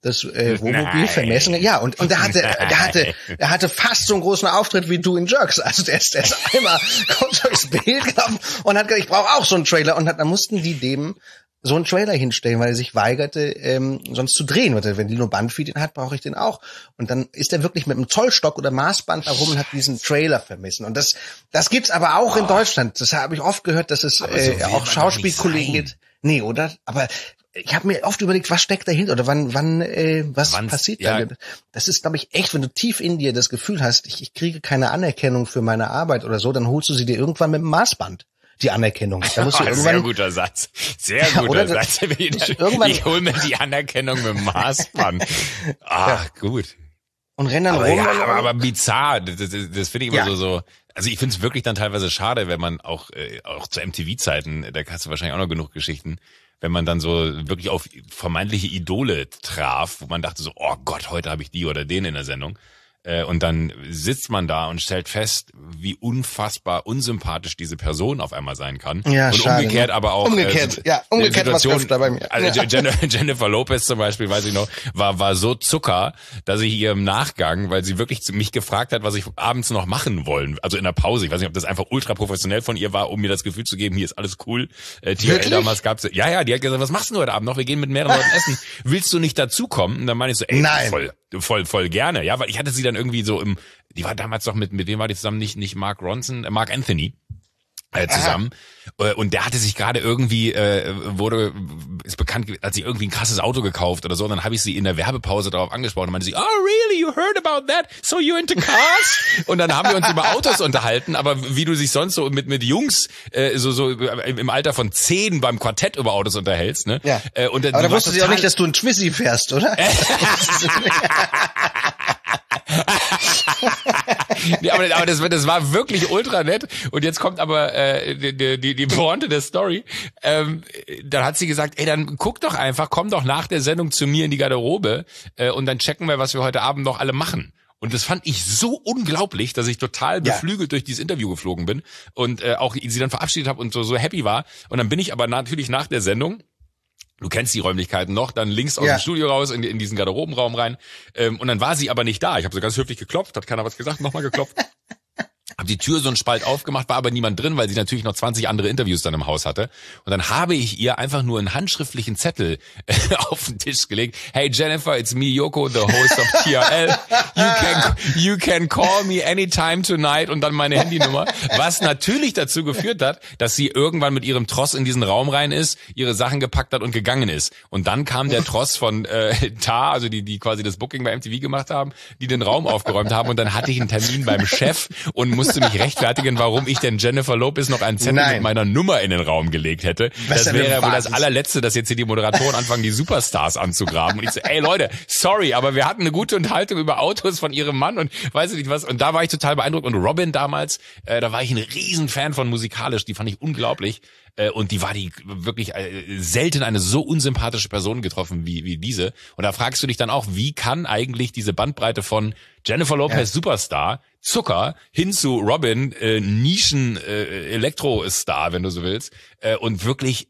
das Wohnmobil vermessen. Ja, und der hatte fast so einen großen Auftritt wie du in Jerks. Also der ist einmal kommt durchs Bild gelaufen und hat gesagt, ich brauche auch so einen Trailer. Und dann mussten die dem so einen Trailer hinstellen, weil er sich weigerte, sonst zu drehen. Wenn Lino Banfi den hat, brauche ich den auch. Und dann ist er wirklich mit einem Zollstock oder Maßband herum und hat diesen Trailer vermessen. Und das gibt's aber auch in Deutschland. Das habe ich oft gehört, dass es so auch Schauspielkollegen gibt. Nee, oder? Aber ich habe mir oft überlegt, was steckt dahinter oder was passiert da? Das ist, glaube ich, echt, wenn du tief in dir das Gefühl hast, ich kriege keine Anerkennung für meine Arbeit oder so, dann holst du sie dir irgendwann mit dem Maßband. Die Anerkennung. Da musst du irgendwann, sehr guter Satz. Sehr guter Satz. Ich hol mir die Anerkennung mit dem Maßband. Gut. Und renn dann rum. Aber bizarr. Das finde ich immer so. Also ich finde es wirklich dann teilweise schade, wenn man auch zu MTV-Zeiten, da hast du wahrscheinlich auch noch genug Geschichten, wenn man dann so wirklich auf vermeintliche Idole traf, wo man dachte so, oh Gott, heute habe ich die oder den in der Sendung. Und dann sitzt man da und stellt fest, wie unfassbar unsympathisch diese Person auf einmal sein kann. Ja, und schade, umgekehrt aber auch. Umgekehrt was öfter bei mir. Also Jennifer Lopez zum Beispiel, weiß ich noch, war so Zucker, dass ich ihr im Nachgang, weil sie wirklich mich gefragt hat, was ich abends noch machen wollen, also in der Pause. Ich weiß nicht, ob das einfach ultra professionell von ihr war, um mir das Gefühl zu geben, hier ist alles cool. TRL damals gab's, die hat gesagt, was machst du heute Abend noch? Wir gehen mit mehreren Leuten essen. Willst du nicht dazukommen? Und dann meine ich so, ey, nein. Voll gerne, ja, weil ich hatte sie dann irgendwie so die war damals doch mit wem war die zusammen? Nicht Mark Ronson, Mark Anthony zusammen. Und der hatte sich gerade irgendwie, ist bekannt, hat sich irgendwie ein krasses Auto gekauft oder so. Und dann habe ich sie in der Werbepause darauf angesprochen und meinte sie, oh really, you heard about that? So you into cars? Und dann haben wir uns über Autos unterhalten, aber wie du dich sonst so mit Jungs so im Alter von 10 beim Quartett über Autos unterhältst, ne? Ja. Und aber da wusstest du auch nicht, dass du einen Twizy fährst, oder? Ja, aber das war wirklich ultra nett. Und jetzt kommt aber die Pointe der Story. Dann hat sie gesagt, ey, dann guck doch einfach, komm doch nach der Sendung zu mir in die Garderobe und dann checken wir, was wir heute Abend noch alle machen. Und das fand ich so unglaublich, dass ich total beflügelt durch dieses Interview geflogen bin und auch sie dann verabschiedet habe und so happy war. Und dann bin ich aber natürlich nach der Sendung, du kennst die Räumlichkeiten noch, dann links aus dem Studio raus in diesen Garderobenraum rein. Und dann war sie aber nicht da. Ich habe so ganz höflich geklopft, hat keiner was gesagt, nochmal geklopft. Hab die Tür so einen Spalt aufgemacht, war aber niemand drin, weil sie natürlich noch 20 andere Interviews dann im Haus hatte. Und dann habe ich ihr einfach nur einen handschriftlichen Zettel auf den Tisch gelegt. Hey Jennifer, it's me, Yoko, the host of TRL. You can call me anytime tonight und dann meine Handynummer. Was natürlich dazu geführt hat, dass sie irgendwann mit ihrem Tross in diesen Raum rein ist, ihre Sachen gepackt hat und gegangen ist. Und dann kam der Tross von Tar, also die quasi das Booking bei MTV gemacht haben, die den Raum aufgeräumt haben. Und dann hatte ich einen Termin beim Chef und musste mich rechtfertigen, warum ich denn Jennifer Lopez noch einen Zettel mit meiner Nummer in den Raum gelegt hätte. Das wäre wohl das allerletzte, dass jetzt hier die Moderatoren anfangen, die Superstars anzugraben. Und ich so, ey Leute, sorry, aber wir hatten eine gute Unterhaltung über Autos von ihrem Mann und weiß ich nicht was. Und da war ich total beeindruckt. Und Robin damals, da war ich ein Riesenfan von musikalisch. Die fand ich unglaublich. Und die wirklich selten eine so unsympathische Person getroffen wie diese. Und da fragst du dich dann auch, wie kann eigentlich diese Bandbreite von Jennifer Lopez Superstar, Zucker, hin zu Robin, Nischen Elektro-Star, wenn du so willst, und wirklich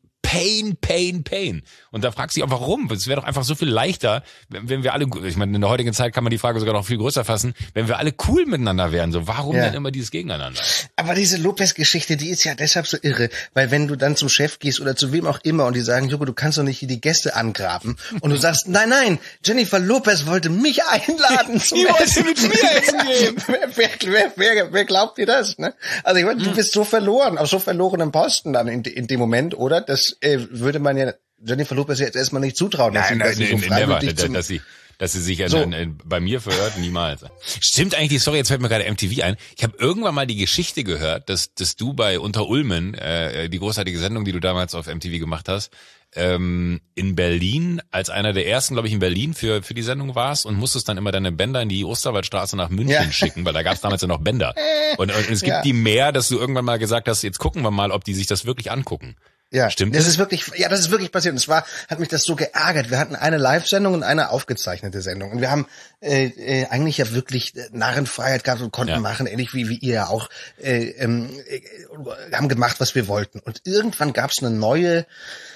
Pain. Und da fragst du dich auch, warum? Es wäre doch einfach so viel leichter, wenn wir alle, ich meine, in der heutigen Zeit kann man die Frage sogar noch viel größer fassen, wenn wir alle cool miteinander wären. So, warum denn immer dieses Gegeneinander? Aber diese Lopez-Geschichte, die ist ja deshalb so irre, weil wenn du dann zum Chef gehst oder zu wem auch immer und die sagen, Joko, du kannst doch nicht hier die Gäste angraben und du sagst, nein, Jennifer Lopez wollte mich einladen zum Essen. Die wollte mit mir essen gehen. Wer glaubt dir das? Ne? Also ich meine, du bist so verloren, auf so verlorenem Posten dann in dem Moment, oder? Das würde man ja Jennifer Lopez jetzt erstmal nicht zutrauen. Nein, dass sie sich bei mir verhört, niemals. Stimmt eigentlich die Story, jetzt fällt mir gerade MTV ein. Ich habe irgendwann mal die Geschichte gehört, dass du bei Unter Ulmen, die großartige Sendung, die du damals auf MTV gemacht hast, in Berlin, als einer der ersten, glaube ich, in Berlin für die Sendung warst und musstest dann immer deine Bänder in die Osterwaldstraße nach München schicken, weil da gab es damals ja noch Bänder. Und es gibt die mehr, dass du irgendwann mal gesagt hast, jetzt gucken wir mal, ob die sich das wirklich angucken. Ja, stimmt das ist wirklich passiert. Und zwar hat mich das so geärgert. Wir hatten eine Live-Sendung und eine aufgezeichnete Sendung. Und wir haben eigentlich ja wirklich Narrenfreiheit gehabt und konnten machen, ähnlich wie ihr ja auch, haben gemacht, was wir wollten. Und irgendwann gab es eine neue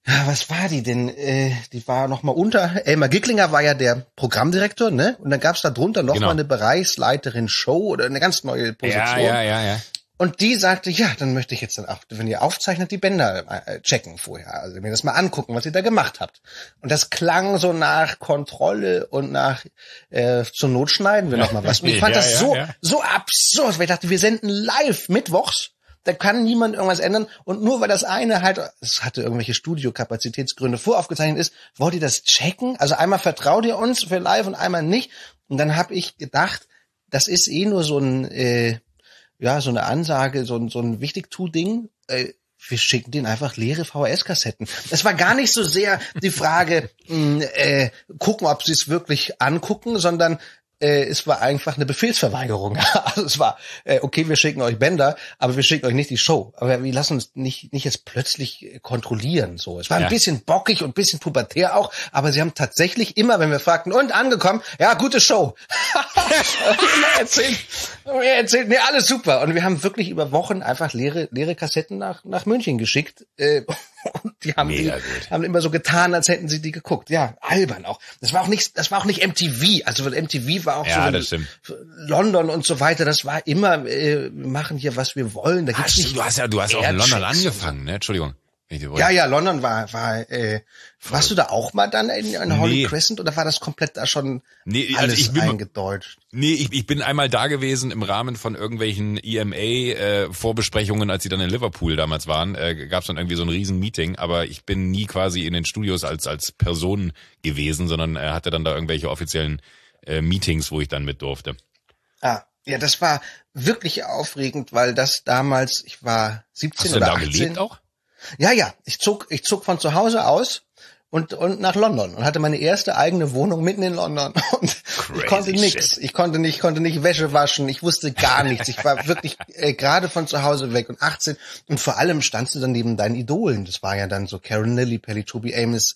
Ja, was war die denn? Die war noch mal unter. Elmar Gicklinger war ja der Programmdirektor, ne? Und dann gab's da drunter noch mal eine Bereichsleiterin Show oder eine ganz neue Position. Ja. Und die sagte, ja, dann möchte ich jetzt dann auch, wenn ihr aufzeichnet, die Bänder checken vorher. Also mir das mal angucken, was ihr da gemacht habt. Und das klang so nach Kontrolle und nach zur Not schneiden wir noch mal was. Und ich fand das so absurd, weil ich dachte, wir senden live mittwochs. Da kann niemand irgendwas ändern. Und nur weil das eine halt, es hatte irgendwelche Studiokapazitätsgründe voraufgezeichnet ist, wollt ihr das checken? Also einmal vertraut ihr uns für live und einmal nicht. Und dann habe ich gedacht, das ist nur so ein, so eine Ansage, so ein Wichtigtu-Ding. Wir schicken denen einfach leere VHS-Kassetten. Es war gar nicht so sehr die Frage, gucken, ob sie es wirklich angucken, sondern es war einfach eine Befehlsverweigerung. Also es war, okay, wir schicken euch Bänder, aber wir schicken euch nicht die Show. Aber wir lassen uns nicht jetzt plötzlich kontrollieren. So, es war ein bisschen bockig und ein bisschen pubertär auch, aber sie haben tatsächlich immer, wenn wir fragten, und angekommen, ja, gute Show. erzählt, nee, alles super. Und wir haben wirklich über Wochen einfach leere Kassetten nach München geschickt. Und die haben immer so getan, als hätten sie die geguckt. Ja, albern auch. Das war auch nicht MTV. Also MTV war auch so London und so weiter. Das war immer, wir machen hier, was wir wollen. Da gibt's nicht. Du hast auch in London angefangen, ne? Entschuldigung. Ja, London war warst du da auch mal dann in Holy Crescent oder war das komplett da schon alles eingedeutscht? Ich bin einmal da gewesen im Rahmen von irgendwelchen EMA-Vorbesprechungen, als sie dann in Liverpool damals waren, gab es dann irgendwie so ein riesen Meeting, aber ich bin nie quasi in den Studios als Person gewesen, sondern hatte dann da irgendwelche offiziellen Meetings, wo ich dann mit durfte. Ja, das war wirklich aufregend, weil das damals, ich war 17 oder 18. Hast du da gelebt auch? Ja, ich zog von zu Hause aus und nach London und hatte meine erste eigene Wohnung mitten in London und ich konnte nichts. Ich konnte nicht Wäsche waschen, ich wusste gar nichts. Ich war wirklich gerade von zu Hause weg und 18 und vor allem standst du dann neben deinen Idolen. Das war ja dann so Karen Lilly, Toby Amos,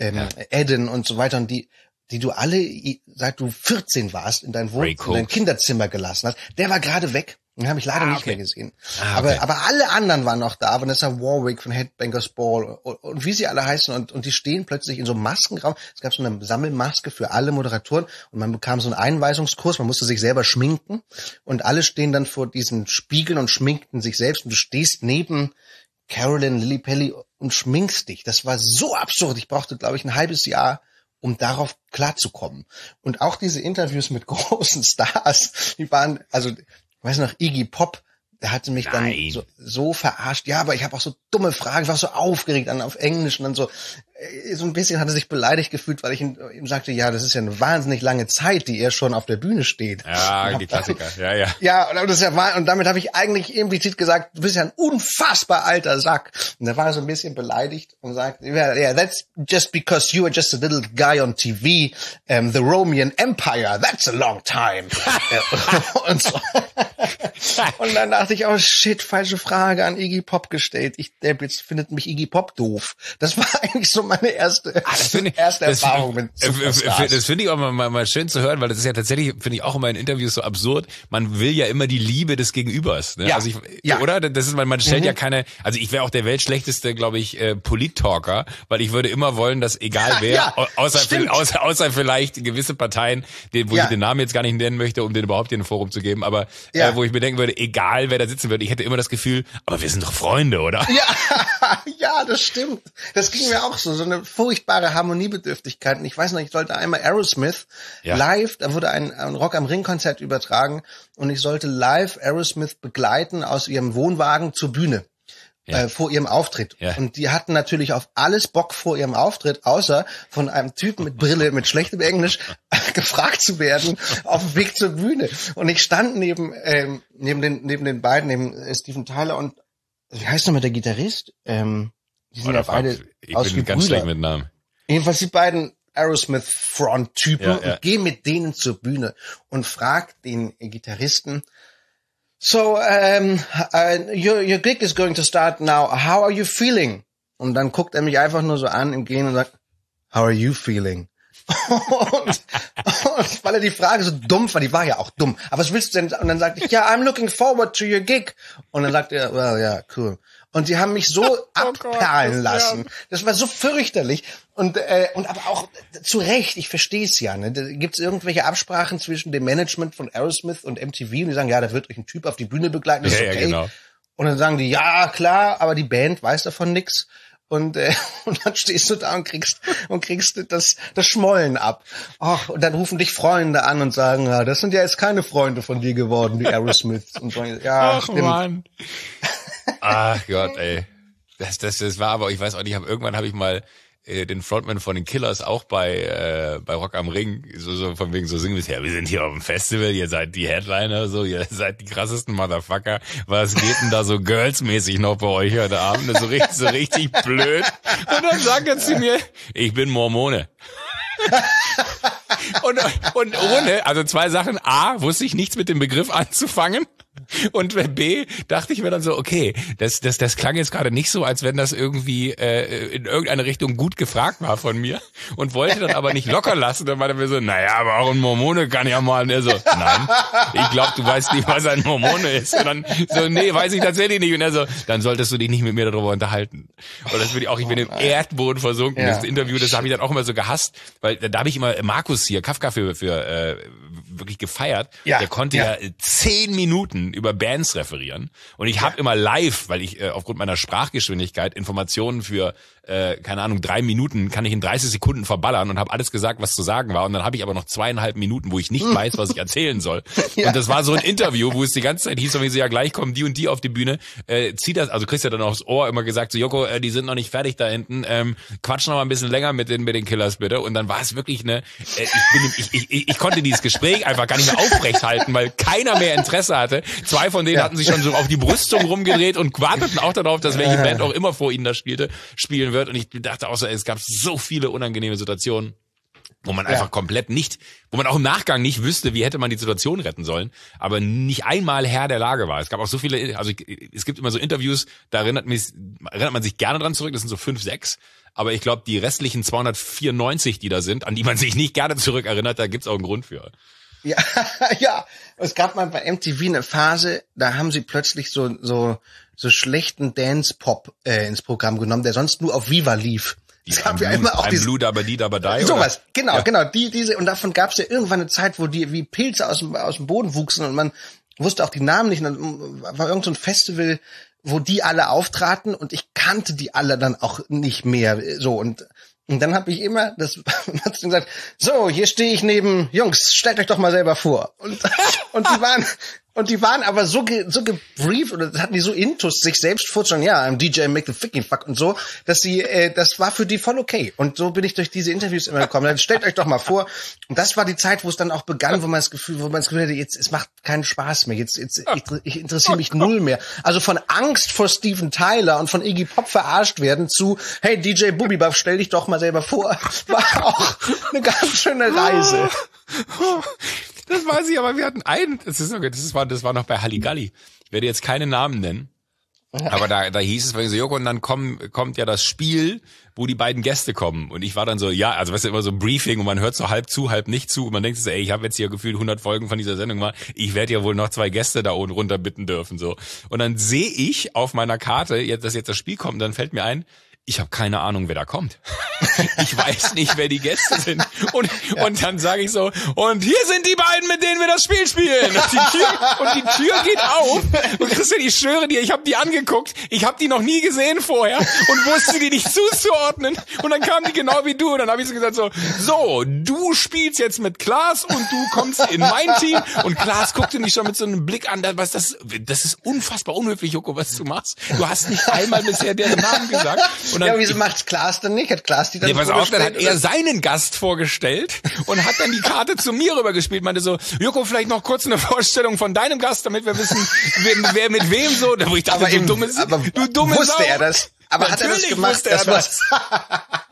Eden und so weiter und die du alle, seit du 14 warst, in dein Kinderzimmer gelassen hast. Der war gerade weg. Den habe ich leider nicht mehr gesehen. Aber alle anderen waren noch da. Vanessa Warwick von Headbangers Ball und wie sie alle heißen. Und die stehen plötzlich in so einem Maskenraum. Es gab so eine Sammelmaske für alle Moderatoren. Und man bekam so einen Einweisungskurs. Man musste sich selber schminken. Und alle stehen dann vor diesen Spiegeln und schminkten sich selbst. Und du stehst neben Carolyn Lilly Pelly und schminkst dich. Das war so absurd. Ich brauchte, glaube ich, ein halbes Jahr, um darauf klarzukommen. Und auch diese Interviews mit großen Stars, die waren, also ich weiß noch, Iggy Pop, der hatte mich dann so verarscht. Ja, aber ich habe auch so dumme Fragen, ich war so aufgeregt dann auf Englisch und dann so ein bisschen hat er sich beleidigt gefühlt, weil ich ihm sagte, ja, das ist ja eine wahnsinnig lange Zeit, die er schon auf der Bühne steht. Ja, die Klassiker, ja. Ja, und das ist ja und damit habe ich eigentlich implizit gesagt, du bist ja ein unfassbar alter Sack. Und da war er so ein bisschen beleidigt und sagt, yeah, that's just because you are just a little guy on TV, the Roman Empire, that's a long time. Und so. Und dann dachte ich, oh shit, falsche Frage an Iggy Pop gestellt. Jetzt findet mich Iggy Pop doof. Das war eigentlich so meine erste Erfahrung mit Superstars. Das finde ich auch mal schön zu hören, weil das ist ja tatsächlich, finde ich auch immer in Interviews so absurd. Man will ja immer die Liebe des Gegenübers. Ne? Ja. Also oder? Das ist, man stellt ja keine, also ich wäre auch der weltschlechteste, glaube ich, Polit-Talker, weil ich würde immer wollen, dass egal wer, außer vielleicht gewisse Parteien, wo ich den Namen jetzt gar nicht nennen möchte, um den überhaupt in ein Forum zu geben, aber wo ich mir denken würde, egal wer da sitzen würde, ich hätte immer das Gefühl, aber wir sind doch Freunde, oder? Ja, das stimmt. Das ging mir auch so eine furchtbare Harmoniebedürftigkeit. Und ich weiß noch, ich sollte einmal Aerosmith live, da wurde ein Rock am Ring Konzert übertragen und ich sollte live Aerosmith begleiten aus ihrem Wohnwagen zur Bühne. Vor ihrem Auftritt. Ja. Und die hatten natürlich auf alles Bock vor ihrem Auftritt, außer von einem Typen mit Brille, mit schlechtem Englisch, gefragt zu werden auf dem Weg zur Bühne. Und ich stand neben den beiden, neben Steven Tyler und, wie heißt nochmal der Gitarrist? Die sind ja beide aus Ich bin ganz schlecht mit Namen. Jedenfalls die beiden Aerosmith-Front-Typen und gehe mit denen zur Bühne und frag den Gitarristen, so, your gig is going to start now. How are you feeling? Und dann guckt er mich einfach nur so an im Gehen und sagt, how are you feeling? und weil er die Frage so dumm fand, die war ja auch dumm. Aber was willst du denn? Und dann sagte ich, I'm looking forward to your gig. Und dann sagt er, well, yeah, cool. Und die haben mich so abperlen lassen. Das war so fürchterlich. Und aber auch zu Recht, ich verstehe es ja. Ne? Da gibt's irgendwelche Absprachen zwischen dem Management von Aerosmith und MTV und die sagen, ja, da wird euch ein Typ auf die Bühne begleiten, das ist okay. Ja, genau. Und dann sagen die, ja, klar, aber die Band weiß davon nix. Und dann stehst du da und kriegst das Schmollen ab. Ach, und dann rufen dich Freunde an und sagen, ja, das sind ja jetzt keine Freunde von dir geworden, die Aerosmiths. Und so, ja, ach, stimmt. Mann. Ach Gott, ey. Das war aber, ich weiß auch nicht, irgendwann habe ich mal den Frontman von den Killers auch bei Rock am Ring so von wegen so singen wir, ja, wir sind hier auf dem Festival, ihr seid die Headliner, so, ihr seid die krassesten Motherfucker. Was geht denn da so girlsmäßig noch bei euch heute Abend? So richtig blöd. Und dann sagt er zu mir, ich bin Mormone. Und ohne, also zwei Sachen. A, wusste ich nichts mit dem Begriff anzufangen. Und B, dachte ich mir dann so, okay, das klang jetzt gerade nicht so, als wenn das irgendwie in irgendeine Richtung gut gefragt war von mir und wollte dann aber nicht locker lassen. Dann war er mir so, naja, aber auch ein Mormone kann ja mal. Und er so, nein, ich glaube, du weißt nicht, was ein Mormone ist. Und dann so, nee, weiß ich tatsächlich nicht. Und er so, dann solltest du dich nicht mit mir darüber unterhalten. Und das würde ich bin im Erdboden versunken. Ja. Das Interview, das habe ich dann auch immer so gehasst, weil da habe ich immer Markus hier, Kafka für wirklich gefeiert. Ja. Der konnte ja 10 Minuten über Bands referieren und ich habe immer live, weil ich aufgrund meiner Sprachgeschwindigkeit Informationen für keine Ahnung 3 Minuten kann ich in 30 Sekunden verballern und habe alles gesagt, was zu sagen war und dann habe ich aber noch 2,5 Minuten, wo ich nicht weiß, was ich erzählen soll. Ja. Und das war so ein Interview, wo es die ganze Zeit hieß, so ja gleich kommen die und die auf die Bühne, zieh das, also Chris hat dann aufs Ohr immer gesagt, so Joko, die sind noch nicht fertig da hinten, quatsch noch mal ein bisschen länger mit den Killers bitte und dann war es wirklich ich konnte dieses Gespräch einfach gar nicht mehr aufrecht halten, weil keiner mehr Interesse hatte. 2 von denen hatten sich schon so auf die Brüstung rumgedreht und warteten auch darauf, dass welche Band auch immer vor ihnen da spielen wird. Und ich dachte auch so, es gab so viele unangenehme Situationen, wo man einfach komplett nicht, wo man auch im Nachgang nicht wüsste, wie hätte man die Situation retten sollen, aber nicht einmal Herr der Lage war. Es gab auch so viele, also es gibt immer so Interviews, da erinnert man sich gerne dran zurück, das sind so 5, 6. Aber ich glaube, die restlichen 294, die da sind, an die man sich nicht gerne zurückerinnert, da gibt's auch einen Grund für. Ja, ja. Es gab mal bei MTV eine Phase, da haben sie plötzlich so schlechten Dance-Pop ins Programm genommen, der sonst nur auf Viva lief. Es gab ja immer auch diese Blue Dabba Di Dabba Die. Sowas, genau. Diese und davon gab es ja irgendwann eine Zeit, wo die wie Pilze aus dem Boden wuchsen und man wusste auch die Namen nicht. Und dann war irgend so ein Festival, wo die alle auftraten und ich kannte die alle dann auch nicht mehr. So und dann habe ich immer, das hat gesagt, so, hier stehe ich neben Jungs, stellt euch doch mal selber vor. Und die waren aber so gebrieft oder hatten die so intus, sich selbst vorzustellen, ja, I'm DJ make the fucking fuck und so, dass sie, das war für die voll okay. Und so bin ich durch diese Interviews immer gekommen. Dann stellt euch doch mal vor. Und das war die Zeit, wo es dann auch begann, wo man das Gefühl hatte, jetzt, es macht keinen Spaß mehr. Ich interessiere mich null mehr. Also von Angst vor Steven Tyler und von Iggy Pop verarscht werden zu, hey DJ Bubibuff, stell dich doch mal selber vor, war auch eine ganz schöne Reise. Das weiß ich, aber wir hatten einen, das war noch bei Halligalli. Ich werde jetzt keine Namen nennen. Aber da hieß es, so, Joko, und dann kommt ja das Spiel, wo die beiden Gäste kommen. Und ich war dann so, ja, also weißt du, immer so ein Briefing und man hört so halb zu, halb nicht zu. Und man denkt so, ey, ich habe jetzt hier gefühlt 100 Folgen von dieser Sendung gemacht. Ich werde ja wohl noch 2 Gäste da unten runter bitten dürfen, so. Und dann sehe ich auf meiner Karte, dass jetzt das Spiel kommt, und dann fällt mir ein, ich habe keine Ahnung, wer da kommt. Ich weiß nicht, wer die Gäste sind. Und dann sage ich so, und hier sind die beiden, mit denen wir das Spiel spielen. Und die Tür geht auf. Und Christian, ich schwöre dir, ich habe die angeguckt. Ich habe die noch nie gesehen vorher und wusste die nicht zuzuordnen. Und dann kamen die genau wie du. Und dann habe ich so gesagt, so, du spielst jetzt mit Klaas und du kommst in mein Team. Und Klaas guckte mich schon mit so einem Blick an. Das ist unfassbar unhöflich, Joko, was du machst. Du hast nicht einmal bisher deren Namen gesagt. Und dann, ja, wieso macht's Klaas dann nicht? Hat Klaas die dann pass auf, dann hat er seinen Gast vorgestellt und hat dann die Karte zu mir rübergespielt. Meinte so, Joko, vielleicht noch kurz eine Vorstellung von deinem Gast, damit wir wissen, wer mit wem so. Wo ich dachte, du dummes Sau. Wusste er das? Aber natürlich hat er das gemacht? Wusste er das.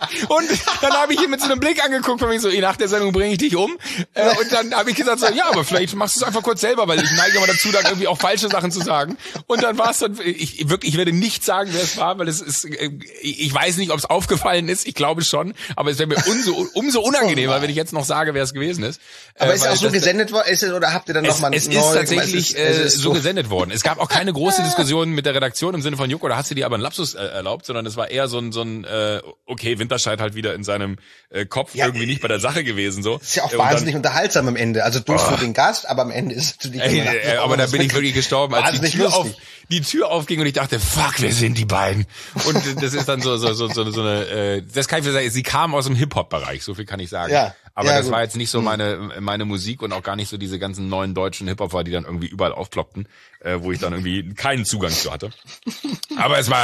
Und dann habe ich ihn mit so einem Blick angeguckt, von mir so, nach der Sendung bringe ich dich um. Und dann habe ich gesagt, so, ja, aber vielleicht machst du es einfach kurz selber, weil ich neige immer dazu, dann irgendwie auch falsche Sachen zu sagen. Und dann war es dann, ich werde nicht sagen, wer es war, weil es ist, ich weiß nicht, ob es aufgefallen ist, ich glaube schon, aber es wäre mir umso unangenehmer, wenn ich jetzt noch sage, wer es gewesen ist. Aber ist es auch so gesendet worden, oder habt ihr dann nochmal Es ist tatsächlich so gesendet worden. Es gab auch keine große Diskussion mit der Redaktion im Sinne von Joko, da hast du dir aber einen Lapsus erlaubt, sondern es war eher so ein okay, Winterscheid halt wieder in seinem Kopf irgendwie nicht bei der Sache gewesen. So. Ist ja auch wahnsinnig unterhaltsam am Ende. Also du für den Gast, aber am Ende ist es natürlich aber da bin ich wirklich gestorben, als die Tür aufging und ich dachte, fuck, wer sind die beiden? Und das ist dann so eine, das kann ich sagen, sie kam aus dem Hip-Hop-Bereich, so viel kann ich sagen. Ja. Aber das war jetzt nicht so meine Musik und auch gar nicht so diese ganzen neuen deutschen Hip-Hopper, die dann irgendwie überall aufploppten, wo ich dann irgendwie keinen Zugang zu hatte. Aber es war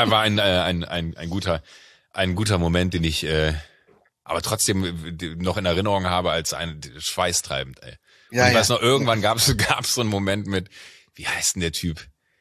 ein guter Moment, den ich aber trotzdem noch in Erinnerung habe als ein schweißtreibend. Ey. Und ich weiß noch, irgendwann gab's so einen Moment mit, wie heißt denn der Typ?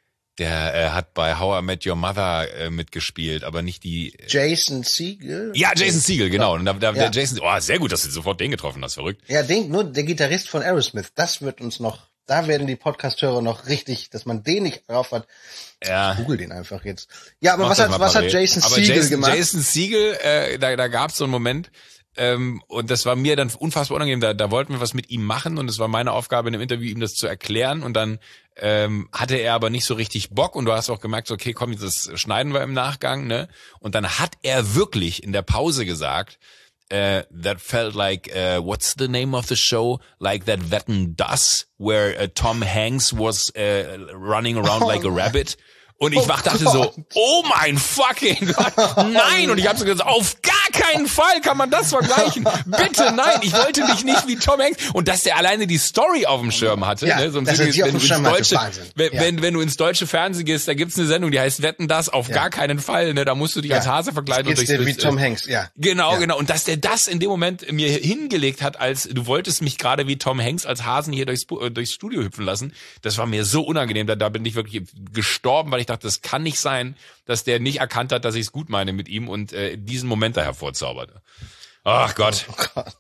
Der hat bei How I Met Your Mother mitgespielt, aber nicht die... Jason Segel? Ja, Jason Segel, genau. Und der Jason, sehr gut, dass du sofort den getroffen hast, verrückt. Ja, nur der Gitarrist von Aerosmith, das wird uns noch, da werden die Podcast-Hörer noch richtig, dass man den nicht drauf hat. Ja. Google den einfach jetzt. Ja, aber was hat Jason Segel gemacht? Jason Segel, da gab's so einen Moment, und das war mir dann unfassbar unangenehm, da wollten wir was mit ihm machen und es war meine Aufgabe in dem Interview, ihm das zu erklären und dann hatte er aber nicht so richtig Bock und du hast auch gemerkt, so, okay, komm, das schneiden wir im Nachgang, ne? Und dann hat er wirklich in der Pause gesagt, that felt like, what's the name of the show? Like that Wetten, dass, where Tom Hanks was running around like a rabbit. Und ich dachte so, oh mein fucking Gott, nein. Und ich habe so gesagt, auf gar keinen Fall kann man das vergleichen. Bitte, nein, ich wollte dich nicht wie Tom Hanks. Und dass der alleine die Story auf dem Schirm hatte. Ja, ne? So dass er die auf dem Schirm hatte, Wahnsinn. Wenn du ins deutsche Fernsehen gehst, da gibt's eine Sendung, die heißt Wetten, das, auf gar keinen Fall. Ne? Da musst du dich als Hase verkleiden. Und wie Tom Hanks, ja. Genau. Und dass der das in dem Moment mir hingelegt hat, als du wolltest mich gerade wie Tom Hanks als Hasen hier durchs Studio hüpfen lassen, das war mir so unangenehm. Da bin ich wirklich gestorben, weil ich dachte, das kann nicht sein, dass der nicht erkannt hat, dass ich es gut meine mit ihm und diesen Moment da hervorzauberte. Ach Gott. Oh Gott.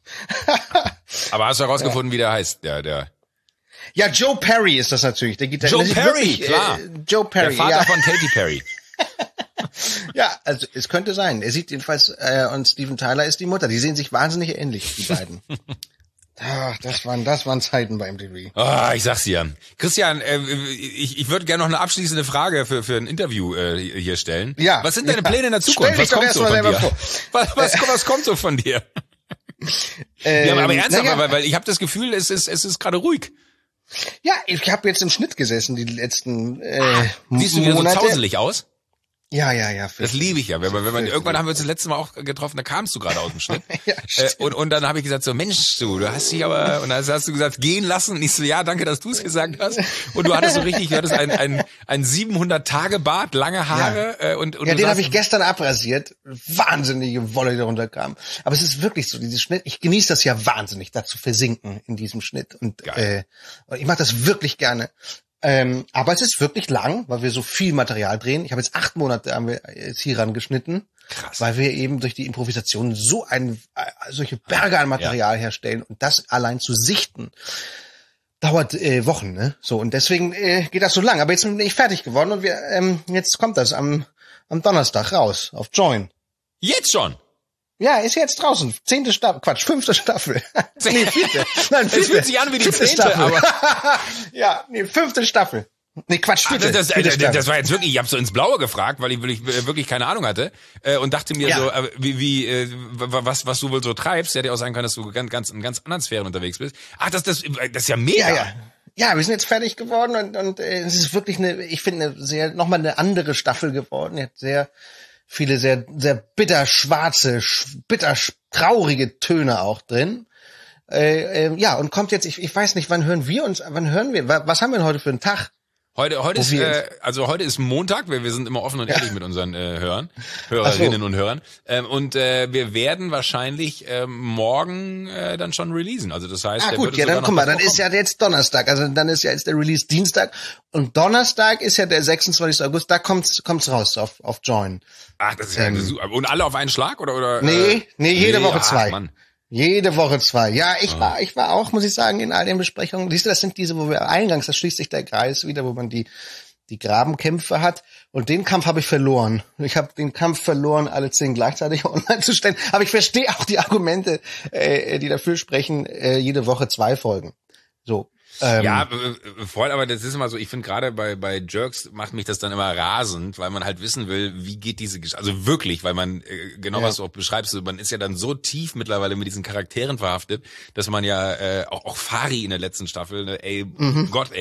Aber hast du herausgefunden, wie der heißt? Der Ja, Joe Perry ist das natürlich. Der Gitarrist. Joe Perry, klar. Joe Perry, der Vater von Katy Perry. Ja, also es könnte sein. Er sieht jedenfalls, und Steven Tyler ist die Mutter. Die sehen sich wahnsinnig ähnlich, die beiden. Ach, das waren Zeiten bei MTV. Ich sag's dir. Christian, ich würde gerne noch eine abschließende Frage für ein Interview hier stellen. Ja. Was sind deine Pläne in der Zukunft? Was kommt so von dir? Was kommt so von dir? Ja, aber ernsthaft, weil ich habe das Gefühl, es ist gerade ruhig. Ja, ich habe jetzt im Schnitt gesessen die letzten Siehst du wieder Monate. so zauselig aus? Ja. Das liebe ich ja. Wenn man irgendwann haben wir uns das letzte Mal auch getroffen, da kamst du gerade aus dem Schnitt. Ja, und dann habe ich gesagt so, Mensch, du hast dich aber, und dann hast du gesagt, gehen lassen. Und ich so, ja, danke, dass du es gesagt hast. Und du hattest so richtig, du hattest ein 700-Tage-Bart, lange Haare. Ja. Und ja, den habe ich gestern abrasiert. Wahnsinnige Wolle, die darunter kam. Aber es ist wirklich so, dieses Schnitt, ich genieße das ja wahnsinnig, da zu versinken in diesem Schnitt. Und ich mache das wirklich gerne. Aber es ist wirklich lang, weil wir so viel Material drehen. Ich habe jetzt 8 Monate haben wir jetzt hier ran geschnitten. Krass. Weil wir eben durch die Improvisation so solche Berge an Material herstellen und das allein zu sichten dauert Wochen, ne? So, und deswegen geht das so lang. Aber jetzt bin ich fertig geworden und jetzt kommt das am Donnerstag raus auf Join. Jetzt schon? Ja, ist jetzt draußen. 5. Staffel. Nee, 4. Nein, 4. Es fühlt sich an wie die 10. Staffel. Aber ja, nee, 5. Staffel. Nee, Quatsch, 4. Das war jetzt wirklich, ich habe so ins Blaue gefragt, weil ich wirklich keine Ahnung hatte und dachte mir so, was du wohl so treibst, hätte ja auch sein können, dass du in ganz anderen Sphären unterwegs bist. Ach, das ist ja mega. Ja, wir sind jetzt fertig geworden und es ist wirklich ich finde nochmal eine andere Staffel geworden. Die hat sehr viele sehr, sehr bitter schwarze, bitter traurige Töne auch drin. Und kommt jetzt, ich weiß nicht, wann hören wir? Was haben wir denn heute für einen Tag? Heute ist Montag, wir sind immer offen und ehrlich mit unseren Hörerinnen und Hörern. Und wir werden wahrscheinlich morgen dann schon releasen. Also das heißt, gut, ja, dann guck mal, dann ist ja jetzt Donnerstag, also dann ist ja jetzt der Release Dienstag und Donnerstag ist ja der 26. August, da kommt's raus auf Join. Ach, das ist ja super. Und alle auf einen Schlag oder? Nee, jede Woche 2. Mann. Jede Woche 2. Ja, ich war auch, muss ich sagen, in all den Besprechungen. Siehst du, das sind diese, wo wir eingangs, da schließt sich der Kreis wieder, wo man die Grabenkämpfe hat. Und den Kampf habe ich verloren. Ich habe den Kampf verloren, alle 10 gleichzeitig online zu stellen. Aber ich verstehe auch die Argumente, die dafür sprechen, jede Woche 2 Folgen. So. Ja, voll, aber das ist immer so, ich finde gerade bei Jerks macht mich das dann immer rasend, weil man halt wissen will, wie geht diese Geschichte, also wirklich, weil man, was du auch beschreibst, man ist ja dann so tief mittlerweile mit diesen Charakteren verhaftet, dass man ja auch Fari in der letzten Staffel, ne, Gott,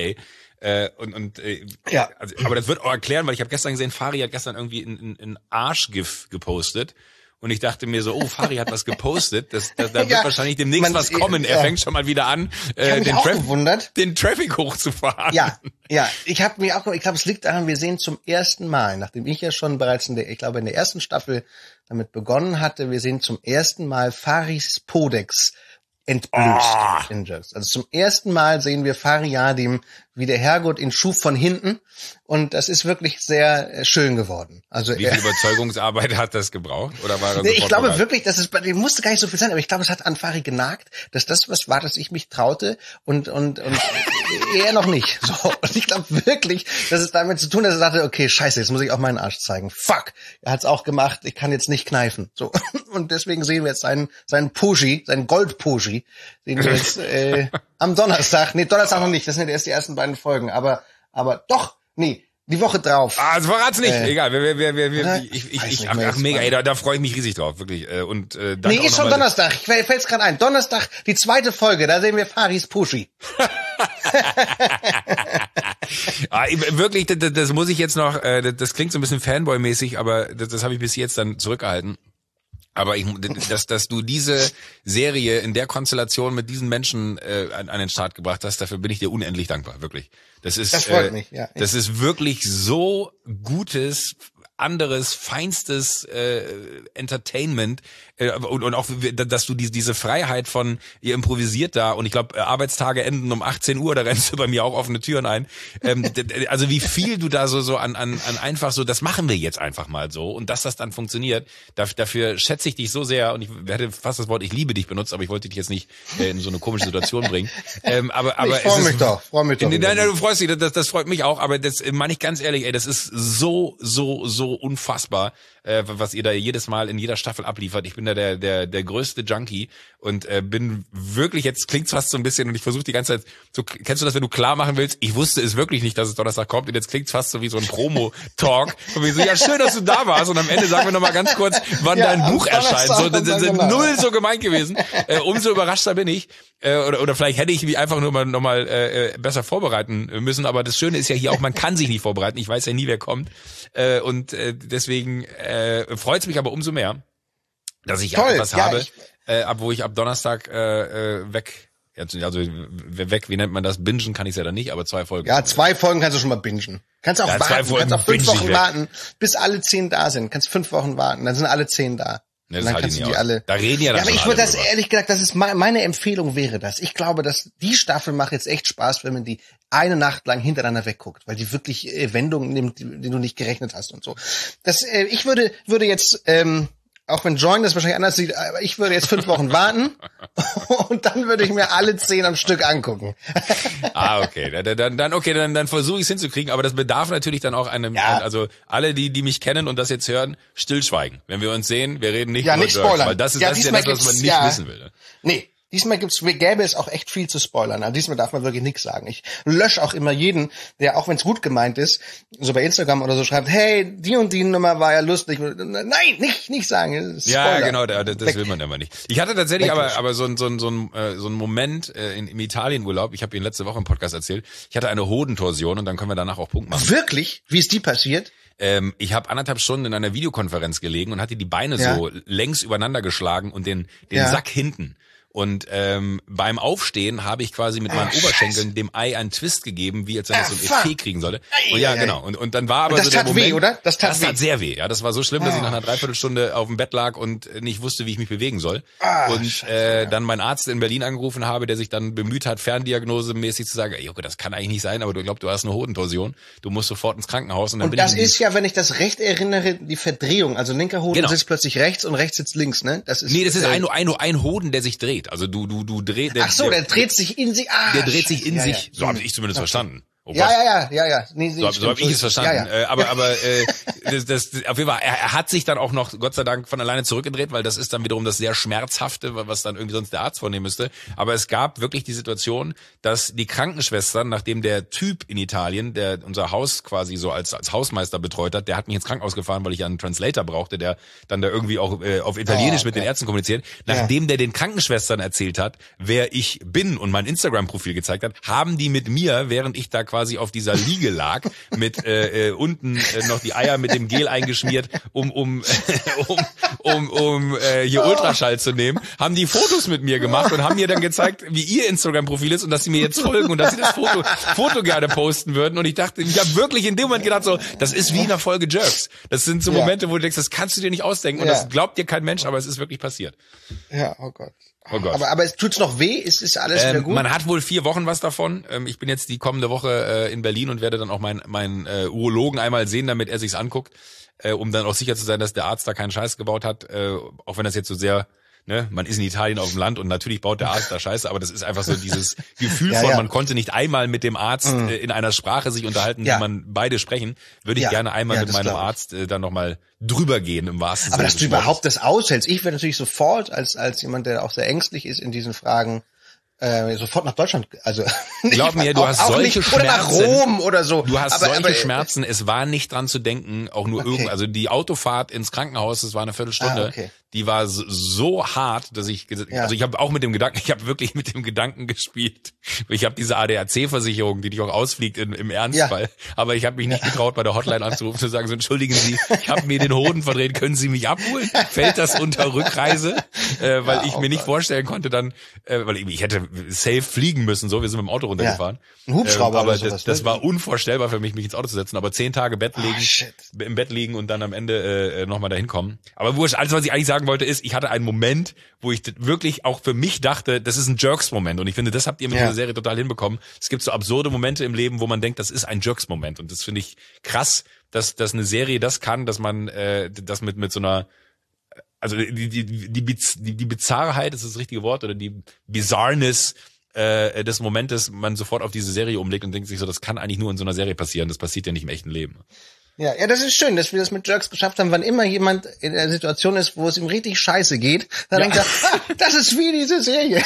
ja. Also, aber das wird auch erklären, weil ich habe gestern gesehen, Fari hat gestern irgendwie ein Arschgif gepostet. Und ich dachte mir so, Fari hat was gepostet, da wird wahrscheinlich demnächst was kommen. Er fängt schon mal wieder an, den Traffic hochzufahren. Ja, ich glaube, es liegt daran, wir sehen zum ersten Mal, nachdem ich ja schon bereits in der ersten Staffel damit begonnen hatte, wir sehen zum ersten Mal Faris Podex entblößt in Jerks. Also zum ersten Mal sehen wir Fariadim wie der Herrgott in Schub von hinten und das ist wirklich sehr schön geworden. Also wie viel Überzeugungsarbeit hat das gebraucht oder war das ich glaube wirklich, dass dem musste gar nicht so viel sein, aber ich glaube, es hat an Fari genagt, dass das was war, dass ich mich traute und er noch nicht. So, und ich glaube wirklich, dass es damit zu tun, dass er sagte, okay, scheiße, jetzt muss ich auch meinen Arsch zeigen. Fuck, er hat's auch gemacht, ich kann jetzt nicht kneifen. So, und deswegen sehen wir jetzt seinen Poji, seinen Gold-Poji, sehen wir jetzt am Donnerstag. Nee, Donnerstag noch nicht, das sind erst die ersten beiden Folgen, aber doch, nee, die Woche drauf. Also verrat's nicht, egal. Mega, da freue ich mich riesig drauf, wirklich. Und nee, ist schon Donnerstag. Fällt's gerade ein. Donnerstag, die 2. Folge, da sehen wir Faris Puschi. Wirklich, das muss ich jetzt noch, das klingt so ein bisschen Fanboy-mäßig, aber das habe ich bis jetzt dann zurückgehalten. Aber dass du diese Serie in der Konstellation mit diesen Menschen an den Start gebracht hast, dafür bin ich dir unendlich dankbar, wirklich. Das freut mich, ja. Das ist wirklich so gutes, anderes, feinstes Entertainment und auch, dass du diese Freiheit von, ihr improvisiert da und ich glaube, Arbeitstage enden um 18 Uhr, da rennst du bei mir auch offene Türen ein. Also wie viel du da so an einfach so, das machen wir jetzt einfach mal so und dass das dann funktioniert, dafür schätze ich dich so sehr und ich werde fast das Wort ich liebe dich benutzt, aber ich wollte dich jetzt nicht in so eine komische Situation bringen. Aber ich freue mich doch. Nein, du freust dich, das freut mich auch, aber das meine ich ganz ehrlich, das ist so unfassbar, was ihr da jedes Mal in jeder Staffel abliefert. Ich bin da der größte Junkie und bin wirklich, jetzt klingt's fast so ein bisschen und ich versuche die ganze Zeit, so, kennst du das, wenn du klar machen willst, ich wusste es wirklich nicht, dass es Donnerstag kommt und jetzt klingt's fast so wie so ein Promo-Talk und wir so, ja schön, dass du da warst und am Ende sagen wir nochmal ganz kurz, wann dein Buch erscheint. So, das ist null so gemeint gewesen. Umso überraschter bin ich. Oder vielleicht hätte ich mich einfach nur noch mal besser vorbereiten müssen, aber das Schöne ist ja hier auch, man kann sich nicht vorbereiten, ich weiß ja nie, wer kommt und deswegen freut's mich aber umso mehr, dass ich etwas habe, wo ich ab Donnerstag weg, wie nennt man das? Bingen kann ich ja dann nicht, aber 2 Folgen. Ja, 2 Folgen kannst du schon mal bingen. Kannst auch warten, kannst auch 5 Wochen warten, bis alle 10 da sind. Kannst 5 Wochen warten, dann sind alle 10 da. Ja, und dann kannst du die alle. Da reden ja dann aber ich würde das ehrlich gesagt, das ist meine Empfehlung wäre das. Ich glaube, dass die Staffel macht jetzt echt Spaß, wenn man die eine Nacht lang hintereinander wegguckt, weil die wirklich Wendungen nimmt, die du nicht gerechnet hast und so. Ich würde jetzt auch wenn Join das wahrscheinlich anders sieht, aber ich würde jetzt 5 Wochen warten und dann würde ich mir alle 10 am Stück angucken. Okay. Dann versuche ich es hinzukriegen, aber das bedarf natürlich dann auch also alle, die mich kennen und das jetzt hören, stillschweigen. Wenn wir uns sehen, wir reden nicht über nicht spoilern. Weil das ist das, was man nicht wissen will. Ne? Nee. Diesmal gäbe es auch echt viel zu spoilern. Also diesmal darf man wirklich nichts sagen. Ich lösche auch immer jeden, der, auch wenn es gut gemeint ist, so bei Instagram oder so schreibt, hey, die und die Nummer war ja lustig. Nein, nicht sagen. Ja, genau, das will man immer nicht. Ich hatte tatsächlich aber so ein Moment im Italienurlaub, ich habe Ihnen letzte Woche im Podcast erzählt, ich hatte eine Hodentorsion und dann können wir danach auch Punkt machen. Wirklich? Wie ist die passiert? Ich habe 1,5 Stunden in einer Videokonferenz gelegen und hatte die Beine so längs übereinander geschlagen und den Sack hinten. Und beim Aufstehen habe ich quasi mit meinen Oberschenkeln dem Ei einen Twist gegeben, wie als wenn es so ein Effet kriegen sollte. Und ja, genau. Und dann war aber das so der tat Moment, weh, oder? Das tat sehr weh. Ja, das war so schlimm, dass ich nach einer Dreiviertelstunde auf dem Bett lag und nicht wusste, wie ich mich bewegen soll. Und dann meinen Arzt in Berlin angerufen habe, der sich dann bemüht hat, ferndiagnosemäßig zu sagen, ey, Jocke, das kann eigentlich nicht sein, aber du glaubst, du hast eine Hodentorsion. Du musst sofort ins Krankenhaus. Und das ist ja, wenn ich das recht erinnere, die Verdrehung. Also linker Hoden sitzt plötzlich rechts und rechts sitzt links, ne? Das ist ein Hoden, der sich dreht. Also du drehst. Der dreht sich in sich. Der dreht sich in sich. So habe ich zumindest verstanden. Oh, ja. Nee, so habe ich es verstanden. Ja. Aber das auf jeden Fall, er hat sich dann auch noch, Gott sei Dank, von alleine zurückgedreht, weil das ist dann wiederum das sehr Schmerzhafte, was dann irgendwie sonst der Arzt vornehmen müsste. Aber es gab wirklich die Situation, dass die Krankenschwestern, nachdem der Typ in Italien, der unser Haus quasi so als Hausmeister betreut hat, der hat mich ins Krankenhaus gefahren, weil ich einen Translator brauchte, der dann da irgendwie auch auf Italienisch mit den Ärzten kommuniziert. Nachdem der den Krankenschwestern erzählt hat, wer ich bin und mein Instagram-Profil gezeigt hat, haben die mit mir, während ich da quasi auf dieser Liege lag, mit unten noch die Eier mit dem Gel eingeschmiert, um hier Ultraschall zu nehmen, haben die Fotos mit mir gemacht und haben mir dann gezeigt, wie ihr Instagram-Profil ist und dass sie mir jetzt folgen und dass sie das Foto gerne posten würden. Und ich dachte, ich habe wirklich in dem Moment gedacht, so, das ist wie in einer Folge Jerks. Das sind so Momente, wo du denkst, das kannst du dir nicht ausdenken und das glaubt dir kein Mensch, aber es ist wirklich passiert. Ja, oh Gott. Oh Gott. Aber es tut's noch weh? Ist alles wieder gut? Man hat wohl 4 Wochen was davon. Ich bin jetzt die kommende Woche in Berlin und werde dann auch meinen Urologen einmal sehen, damit er sich's anguckt, um dann auch sicher zu sein, dass der Arzt da keinen Scheiß gebaut hat, auch wenn das jetzt so sehr, ne, man ist in Italien auf dem Land und natürlich baut der Arzt da Scheiße, aber das ist einfach so dieses Gefühl von, man konnte nicht einmal mit dem Arzt in einer Sprache sich unterhalten, die man beide sprechen, würde ich gerne einmal mit meinem Arzt dann nochmal drüber gehen im wahrsten Sinne. Aber dass du überhaupt das aushältst, ich wäre natürlich sofort als jemand, der auch sehr ängstlich ist in diesen Fragen, sofort nach Deutschland, also glaub mir, du hast solche nicht, Schmerzen. Oder nach Rom oder so. Du hast solche Schmerzen, es war nicht dran zu denken, auch nur also die Autofahrt ins Krankenhaus, das war eine Viertelstunde, die war so hart, dass also ich habe auch mit dem Gedanken, ich habe wirklich mit dem Gedanken gespielt. Ich habe diese ADAC-Versicherung, die dich auch ausfliegt im Ernstfall, aber ich habe mich nicht getraut, bei der Hotline anzurufen, zu sagen, so, entschuldigen Sie, ich habe mir den Hoden verdreht, können Sie mich abholen? Fällt das unter Rückreise? Weil ich mir nicht vorstellen konnte dann, weil ich hätte safe fliegen müssen, so, wir sind mit dem Auto runtergefahren. Ein Hubschrauber aber oder sowas, das war unvorstellbar für mich ins Auto zu setzen, aber 10 Tage im Bett liegen und dann am Ende nochmal dahin kommen. Aber wurscht, alles, was ich eigentlich sagen wollte, ist, ich hatte einen Moment, wo ich wirklich auch für mich dachte, das ist ein Jerks-Moment und ich finde, das habt ihr mit dieser Serie total hinbekommen. Es gibt so absurde Momente im Leben, wo man denkt, das ist ein Jerks-Moment und das finde ich krass, dass eine Serie das kann, dass man das mit so einer, also die Bizarrheit ist das richtige Wort oder die Bizarreness des Momentes man sofort auf diese Serie umlegt und denkt sich so, das kann eigentlich nur in so einer Serie passieren, das passiert ja nicht im echten Leben. Ja, das ist schön, dass wir das mit Jerks geschafft haben. Wann immer jemand in der Situation ist, wo es ihm richtig scheiße geht, dann denkt er, das ist wie diese Serie.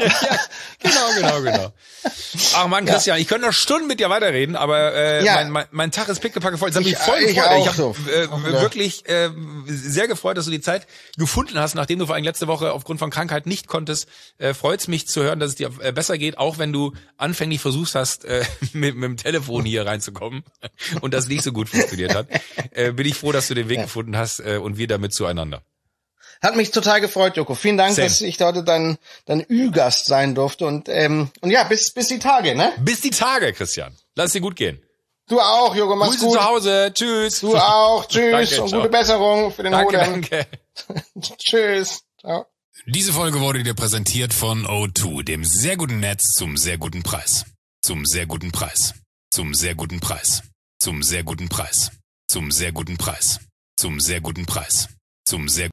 Genau. Ach man, Christian, ich könnte noch Stunden mit dir weiterreden, aber mein Tag ist pickepacke voll. Das hat mich voll gefreut. Ich habe wirklich sehr gefreut, dass du die Zeit gefunden hast, nachdem du vor allem letzte Woche aufgrund von Krankheit nicht konntest. Freut's mich zu hören, dass es dir besser geht, auch wenn du anfänglich versucht hast, mit dem Telefon hier reinzukommen und das nicht so gut funktioniert hat, bin ich froh, dass du den Weg gefunden hast und wir damit zueinander. Hat mich total gefreut, Joko. Vielen Dank, dass ich heute dein Ü-Gast sein durfte und ja, bis die Tage, ne? Bis die Tage, Christian. Lass es dir gut gehen. Du auch, Joko, mach's Grüße gut. Zu Hause, tschüss. Du auch, tschüss. Danke, und ciao. Gute Besserung für den Hoden. Danke. Tschüss. Ciao. Diese Folge wurde dir präsentiert von O2, dem sehr guten Netz zum sehr guten Preis. Zum sehr guten Preis. Zum sehr guten Preis. Zum sehr guten Preis. Zum sehr guten Preis. Zum sehr guten Preis. Zum sehr